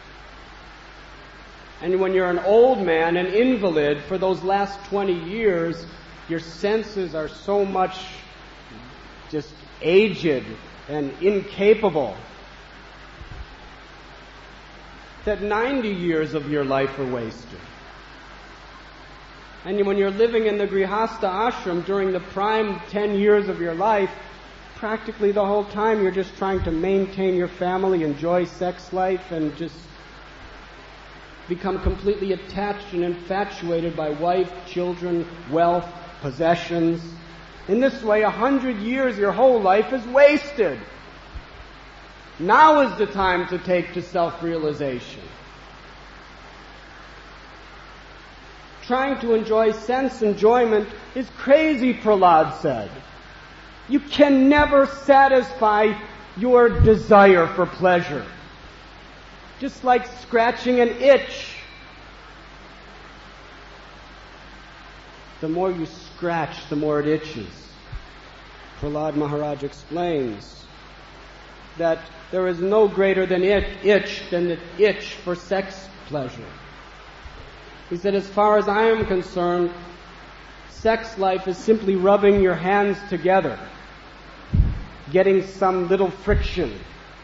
S1: And when you're an old man, an invalid, for those last twenty years, your senses are so much just aged and incapable that ninety years of your life are wasted. And when you're living in the Grihastha ashram during the prime ten years of your life, practically the whole time you're just trying to maintain your family, enjoy sex life, and just become completely attached and infatuated by wife, children, wealth, possessions. In this way, a hundred years, your whole life is wasted. Now is the time to take to self-realization. Trying to enjoy sense enjoyment is crazy, Prahlad said. You can never satisfy your desire for pleasure. Just like scratching an itch. The more you scratch, the more it itches. Prahlad Maharaj explains that there is no greater than it, itch than the itch for sex pleasure. He said, as far as I am concerned, sex life is simply rubbing your hands together, getting some little friction.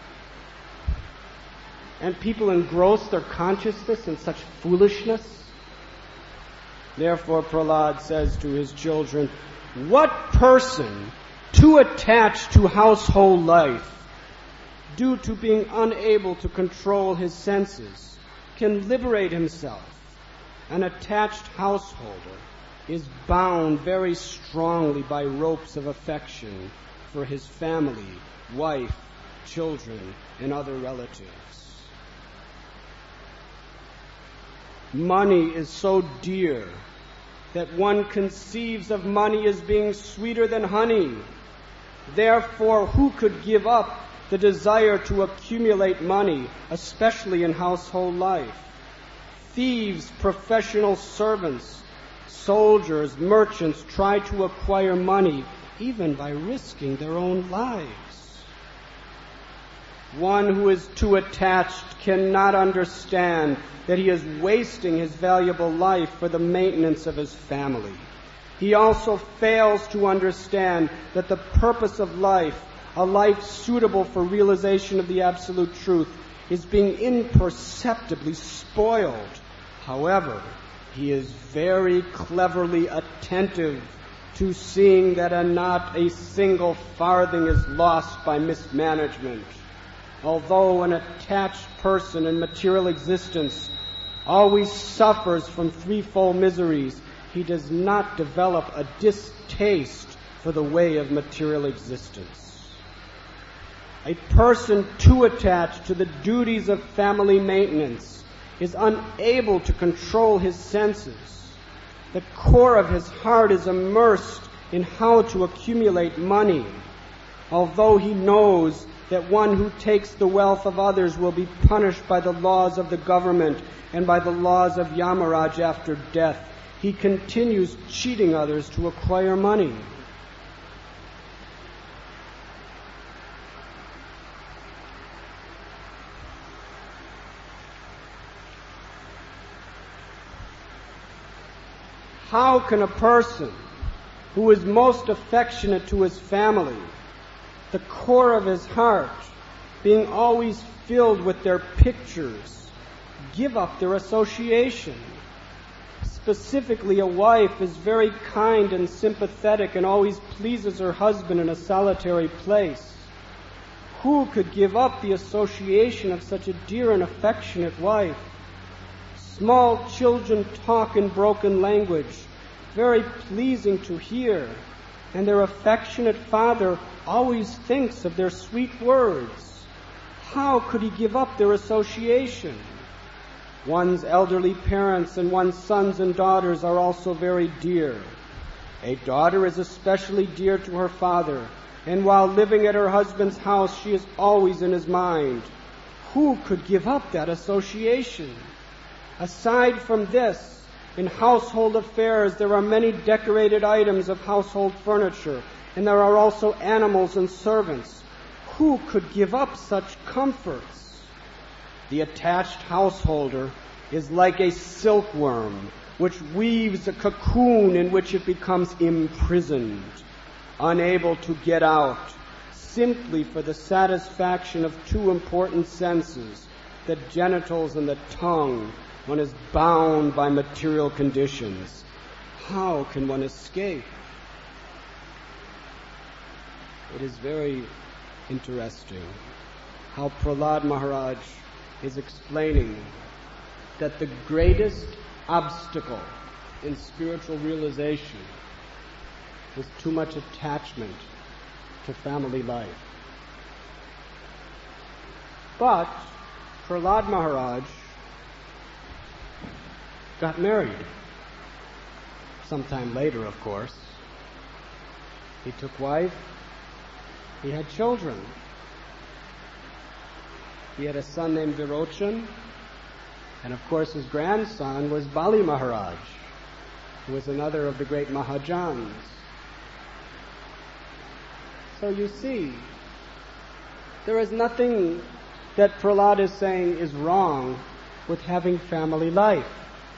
S1: And people engross their consciousness in such foolishness. Therefore, Prahlad says to his children, what person too attached to household life, due to being unable to control his senses, can liberate himself? An attached householder is bound very strongly by ropes of affection for his family, wife, children, and other relatives. Money is so dear that one conceives of money as being sweeter than honey. Therefore, who could give up the desire to accumulate money, especially in household life? Thieves, professional servants, soldiers, merchants try to acquire money even by risking their own lives. One who is too attached cannot understand that he is wasting his valuable life for the maintenance of his family. He also fails to understand that the purpose of life, a life suitable for realization of the absolute truth, is being imperceptibly spoiled. However, he is very cleverly attentive to seeing that a not a single farthing is lost by mismanagement. Although an attached person in material existence always suffers from threefold miseries, he does not develop a distaste for the way of material existence. A person too attached to the duties of family maintenance is unable to control his senses. The core of his heart is immersed in how to accumulate money, although he knows that one who takes the wealth of others will be punished by the laws of the government and by the laws of Yamaraj after death. He continues cheating others to acquire money. How can a person who is most affectionate to his family, the core of his heart, being always filled with their pictures, give up their association? Specifically, a wife is very kind and sympathetic and always pleases her husband in a solitary place. Who could give up the association of such a dear and affectionate wife? Small children talk in broken language, very pleasing to hear, and their affectionate father always thinks of their sweet words. How could he give up their association? One's elderly parents and one's sons and daughters are also very dear. A daughter is especially dear to her father, and while living at her husband's house, she is always in his mind. Who could give up that association? Aside from this, in household affairs, there are many decorated items of household furniture, and there are also animals and servants. Who could give up such comforts? The attached householder is like a silkworm which weaves a cocoon in which it becomes imprisoned, unable to get out, simply for the satisfaction of two important senses, the genitals and the tongue. One is bound by material conditions. How can one escape? It is very interesting how Prahlad Maharaj is explaining that the greatest obstacle in spiritual realization is too much attachment to family life. But Prahlad Maharaj got married. Sometime later, of course. He took wife. He had children. He had a son named Virochan, and of course his grandson was Bali Maharaj, who was another of the great Mahajans. So you see, there is nothing that Prahlad is saying is wrong with having family life.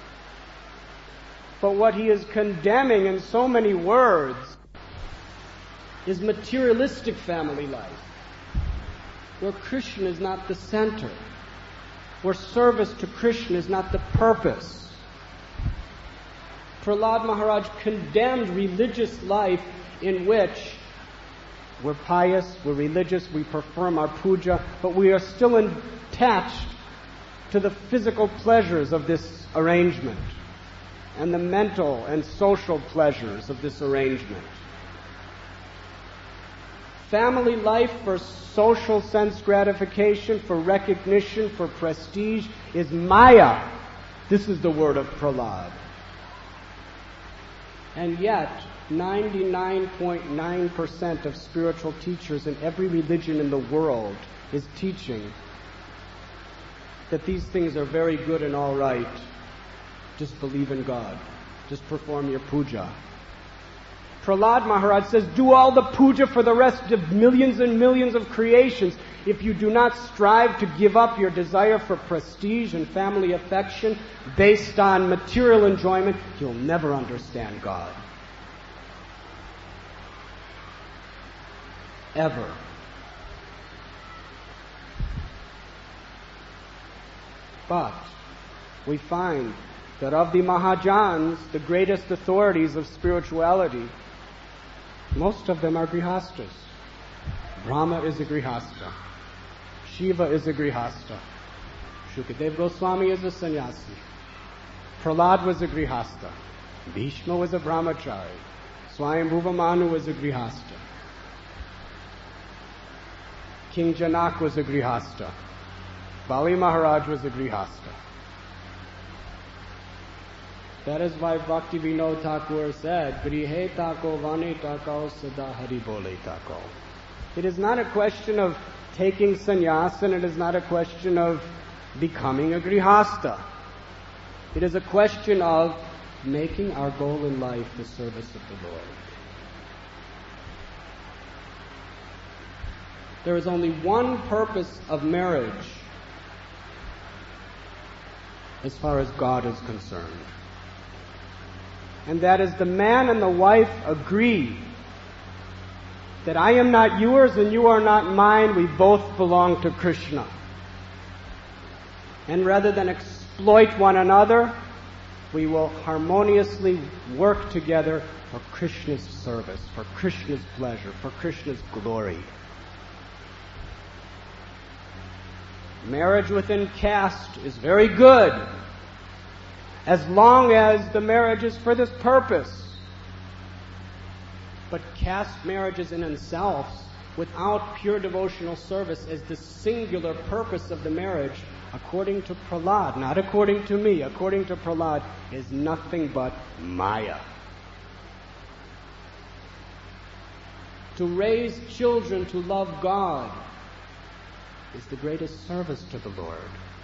S1: But what he is condemning in so many words is materialistic family life, where Krishna is not the center, where service to Krishna is not the purpose. Prahlad Maharaj condemned religious life in which we're pious, we're religious, we perform our puja, but we are still attached to the physical pleasures of this arrangement and the mental and social pleasures of this arrangement. Family life for social sense gratification, for recognition, for prestige is Maya. This is the word of Prahlad. And yet, ninety-nine point nine percent of spiritual teachers in every religion in the world is teaching that these things are very good and all right. Just believe in God. Just perform your puja. Prahlad Maharaj says, do all the puja for the rest of millions and millions of creations. If you do not strive to give up your desire for prestige and family affection based on material enjoyment, you'll never understand God. Ever. But we find that of the Mahajans, the greatest authorities of spirituality, most of them are grihastas. Brahma is a grihasta. Shiva is a grihasta. Shukadeva Goswami is a sannyasi. Prahlad was a grihasta. Bhishma was a brahmachari. Swayambhuva Manu was a grihasta. King Janak was a grihasta. Bali Maharaj was a grihasta. That is why Bhakti Vinod Thakur said, Grihe tako vani takao sada hari bole tako. It is not a question of taking sannyas, and it is not a question of becoming a grihasta. It is a question of making our goal in life the service of the Lord. There is only one purpose of marriage as far as God is concerned. And that is the man and the wife agree that I am not yours and you are not mine, we both belong to Krishna. And rather than exploit one another, we will harmoniously work together for Krishna's service, for Krishna's pleasure, for Krishna's glory. Marriage within caste is very good, as long as the marriage is for this purpose. But caste marriages in themselves without pure devotional service as the singular purpose of the marriage, according to Prahlad, not according to me, according to Prahlad, is nothing but Maya. To raise children to love God is the greatest service to the Lord.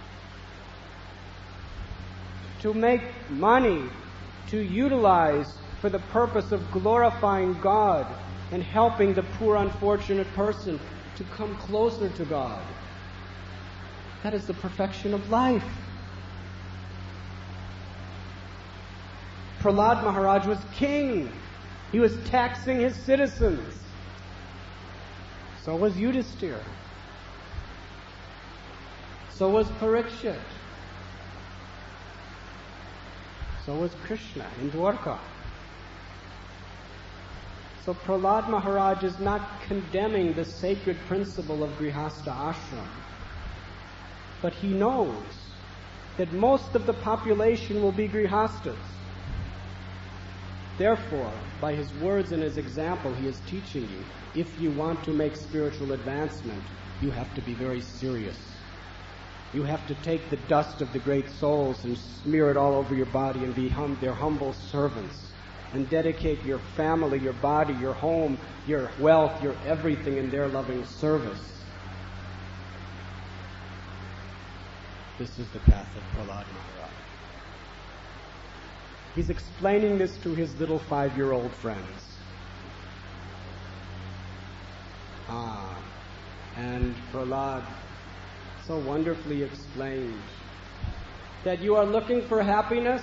S1: To make money, to utilize for the purpose of glorifying God and helping the poor, unfortunate person to come closer to God. That is the perfection of life. Prahlad Maharaj was king. He was taxing his citizens. So was Yudhisthira. So was Parikshit. So was Krishna in Dwarka. So Prahlad Maharaj is not condemning the sacred principle of Grihastha Ashram, but he knows that most of the population will be Grihasthas. Therefore, by his words and his example, he is teaching you, if you want to make spiritual advancement, you have to be very serious. You have to take the dust of the great souls and smear it all over your body and be hum- their humble servants. And dedicate your family, your body, your home, your wealth, your everything in their loving service. This is the path of Prahlad Maharaj. He's explaining this to his little five-year-old friends. Ah, and Prahlad so wonderfully explained that you are looking for happiness,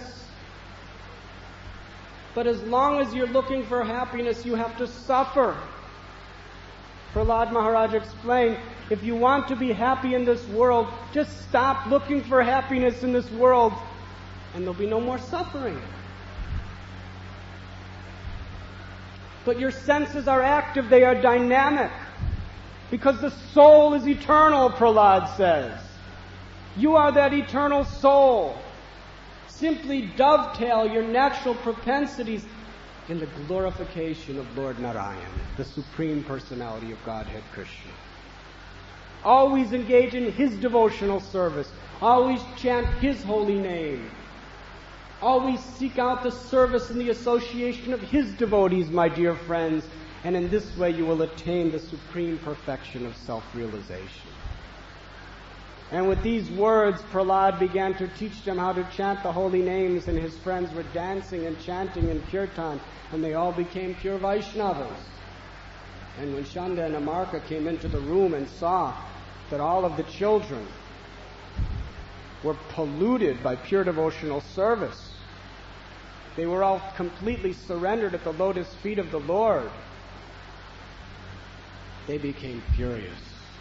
S1: but as long as you're looking for happiness, you have to suffer. Prahlad Maharaj explained, if you want to be happy in this world, just stop looking for happiness in this world, and there'll be no more suffering. But your senses are active, they are dynamic, because the soul is eternal, Prahlad says. You are that eternal soul. Simply dovetail your natural propensities in the glorification of Lord Narayan, the Supreme Personality of Godhead Krishna. Always engage in His devotional service. Always chant His holy name. Always seek out the service and the association of His devotees, my dear friends, and in this way you will attain the supreme perfection of self-realization. And with these words, Prahlad began to teach them how to chant the holy names, and his friends were dancing and chanting in kirtan, and they all became pure Vaishnavas. And when Chanda and Amarka came into the room and saw that all of the children were polluted by pure devotional service, they were all completely surrendered at the lotus feet of the Lord, they became furious.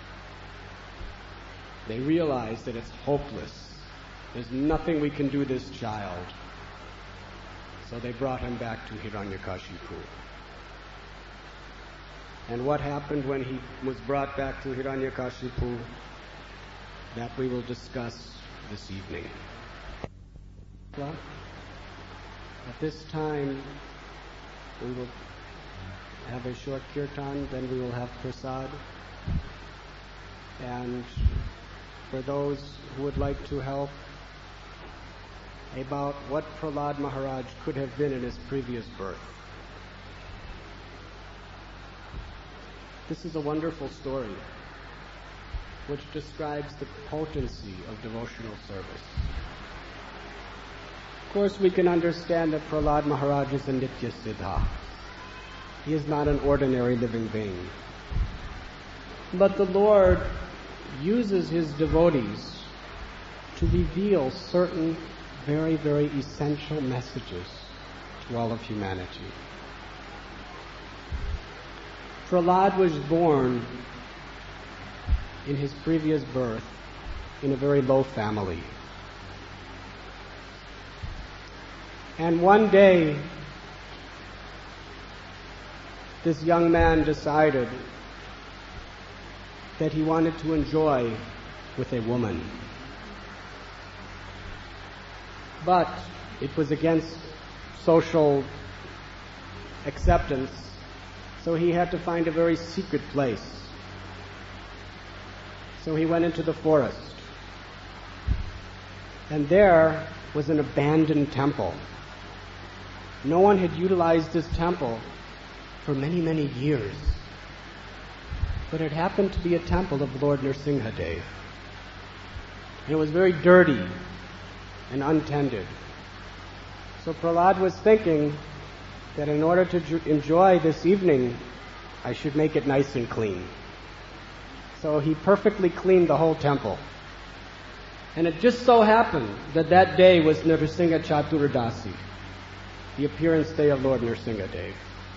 S1: They realized that it's hopeless. There's nothing we can do this child. So they brought him back to Hiranyakashipu. And what happened when he was brought back to Hiranyakashipu, that we will discuss this evening. Well, at this time, we will have a short kirtan, then we will have prasad. And for those who would like to help about what Prahlad Maharaj could have been in his previous birth. This is a wonderful story which describes the potency of devotional service. Of course, we can understand that Prahlad Maharaj is a Nitya Siddha. He is not an ordinary living being. But the Lord uses His devotees to reveal certain very, very essential messages to all of humanity. Prahlad was born in his previous birth in a very low family. And one day, this young man decided that he wanted to enjoy with a woman. But it was against social acceptance, so he had to find a very secret place. So he went into the forest. And there was an abandoned temple. No one had utilized this temple for many, many years. But it happened to be a temple of Lord Nrsimhadev. And it was very dirty and untended. So Prahlad was thinking that in order to ju- enjoy this evening, I should make it nice and clean. So he perfectly cleaned the whole temple. And it just so happened that that day was Nrsimha Chaturdasi, the appearance day of Lord Nrsimhadev.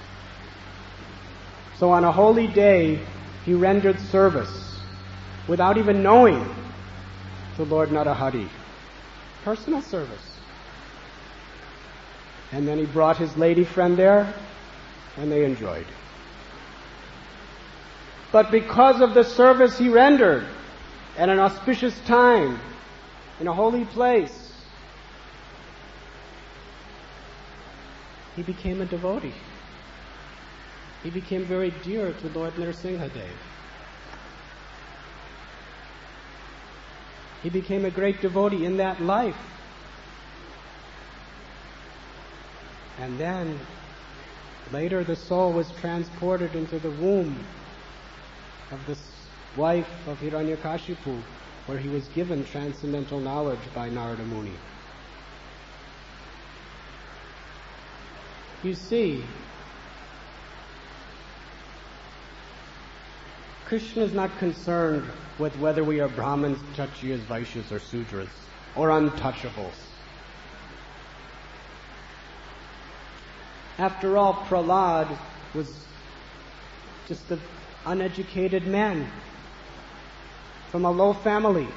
S1: So on a holy day, he rendered service without even knowing to Lord Narahari. Personal service. And then he brought his lady friend there, and they enjoyed. But because of the service he rendered at an auspicious time, in a holy place, he became a devotee. He became very dear to Lord Nrsimhadev. He became a great devotee in that life. And then, later the soul was transported into the womb of this wife of Hiranyakashipu, where he was given transcendental knowledge by Narada Muni. You see, Krishna is not concerned with whether we are Brahmins, Kshatriyas, Vaishyas, or Sudras, or untouchables. After all, Prahlad was just an uneducated man from a low family.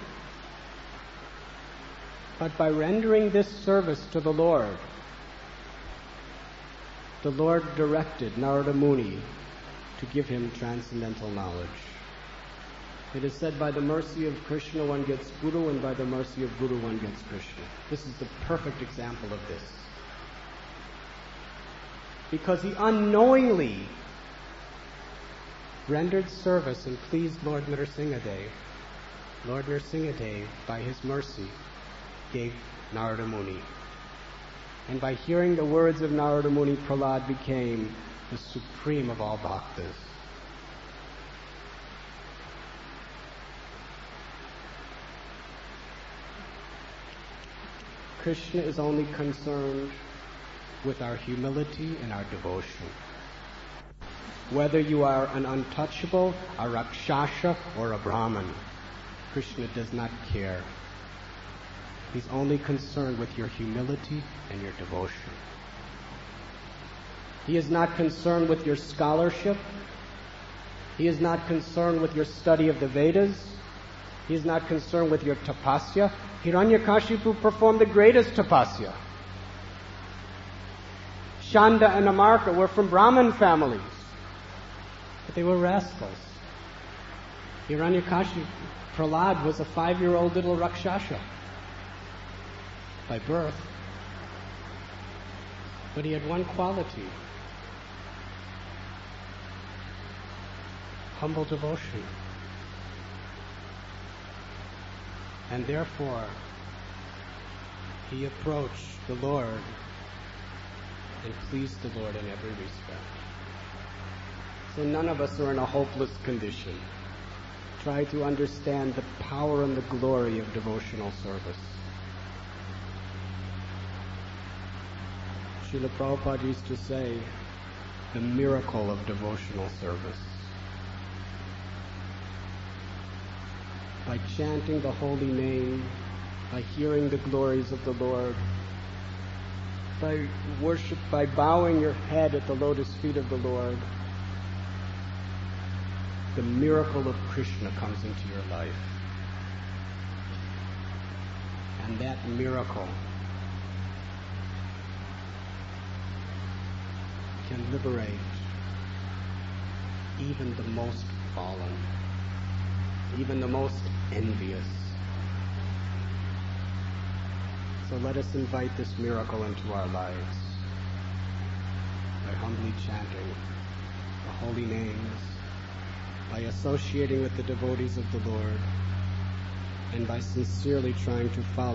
S1: But by rendering this service to the Lord, the Lord directed Narada Muni to give him transcendental knowledge. It is said, by the mercy of Krishna one gets Guru, and by the mercy of Guru one gets Krishna. This is the perfect example of this. Because he unknowingly rendered service and pleased Lord Nrsimhadev. Lord Nrsimhadev, by his mercy, gave Narada Muni. And by hearing the words of Narada Muni, Prahlad became the supreme of all bhaktas. Krishna is only concerned with our humility and our devotion. Whether you are an untouchable, a rakshasa, or a Brahman, Krishna does not care. He's only concerned with your humility and your devotion. He is not concerned with your scholarship. He is not concerned with your study of the Vedas. He is not concerned with your tapasya. Hiranyakashipu performed the greatest tapasya. Shanda and Amarka were from Brahmin families, but they were rascals. Hiranyakashipu, Prahlad was a five-year-old little rakshasa by birth, but he had one quality: humble devotion. And therefore, he approached the Lord and pleased the Lord in every respect. So none of us are in a hopeless condition. Try to understand the power and the glory of devotional service. Srila Prabhupada used to say, the miracle of devotional service. By chanting the holy name, by hearing the glories of the Lord, by worship, by bowing your head at the lotus feet of the Lord, the miracle of Krishna comes into your life. And that miracle can liberate even the most fallen, even the most envious. So let us invite this miracle into our lives by humbly chanting the holy names by associating with the devotees of the Lord, and by sincerely trying to follow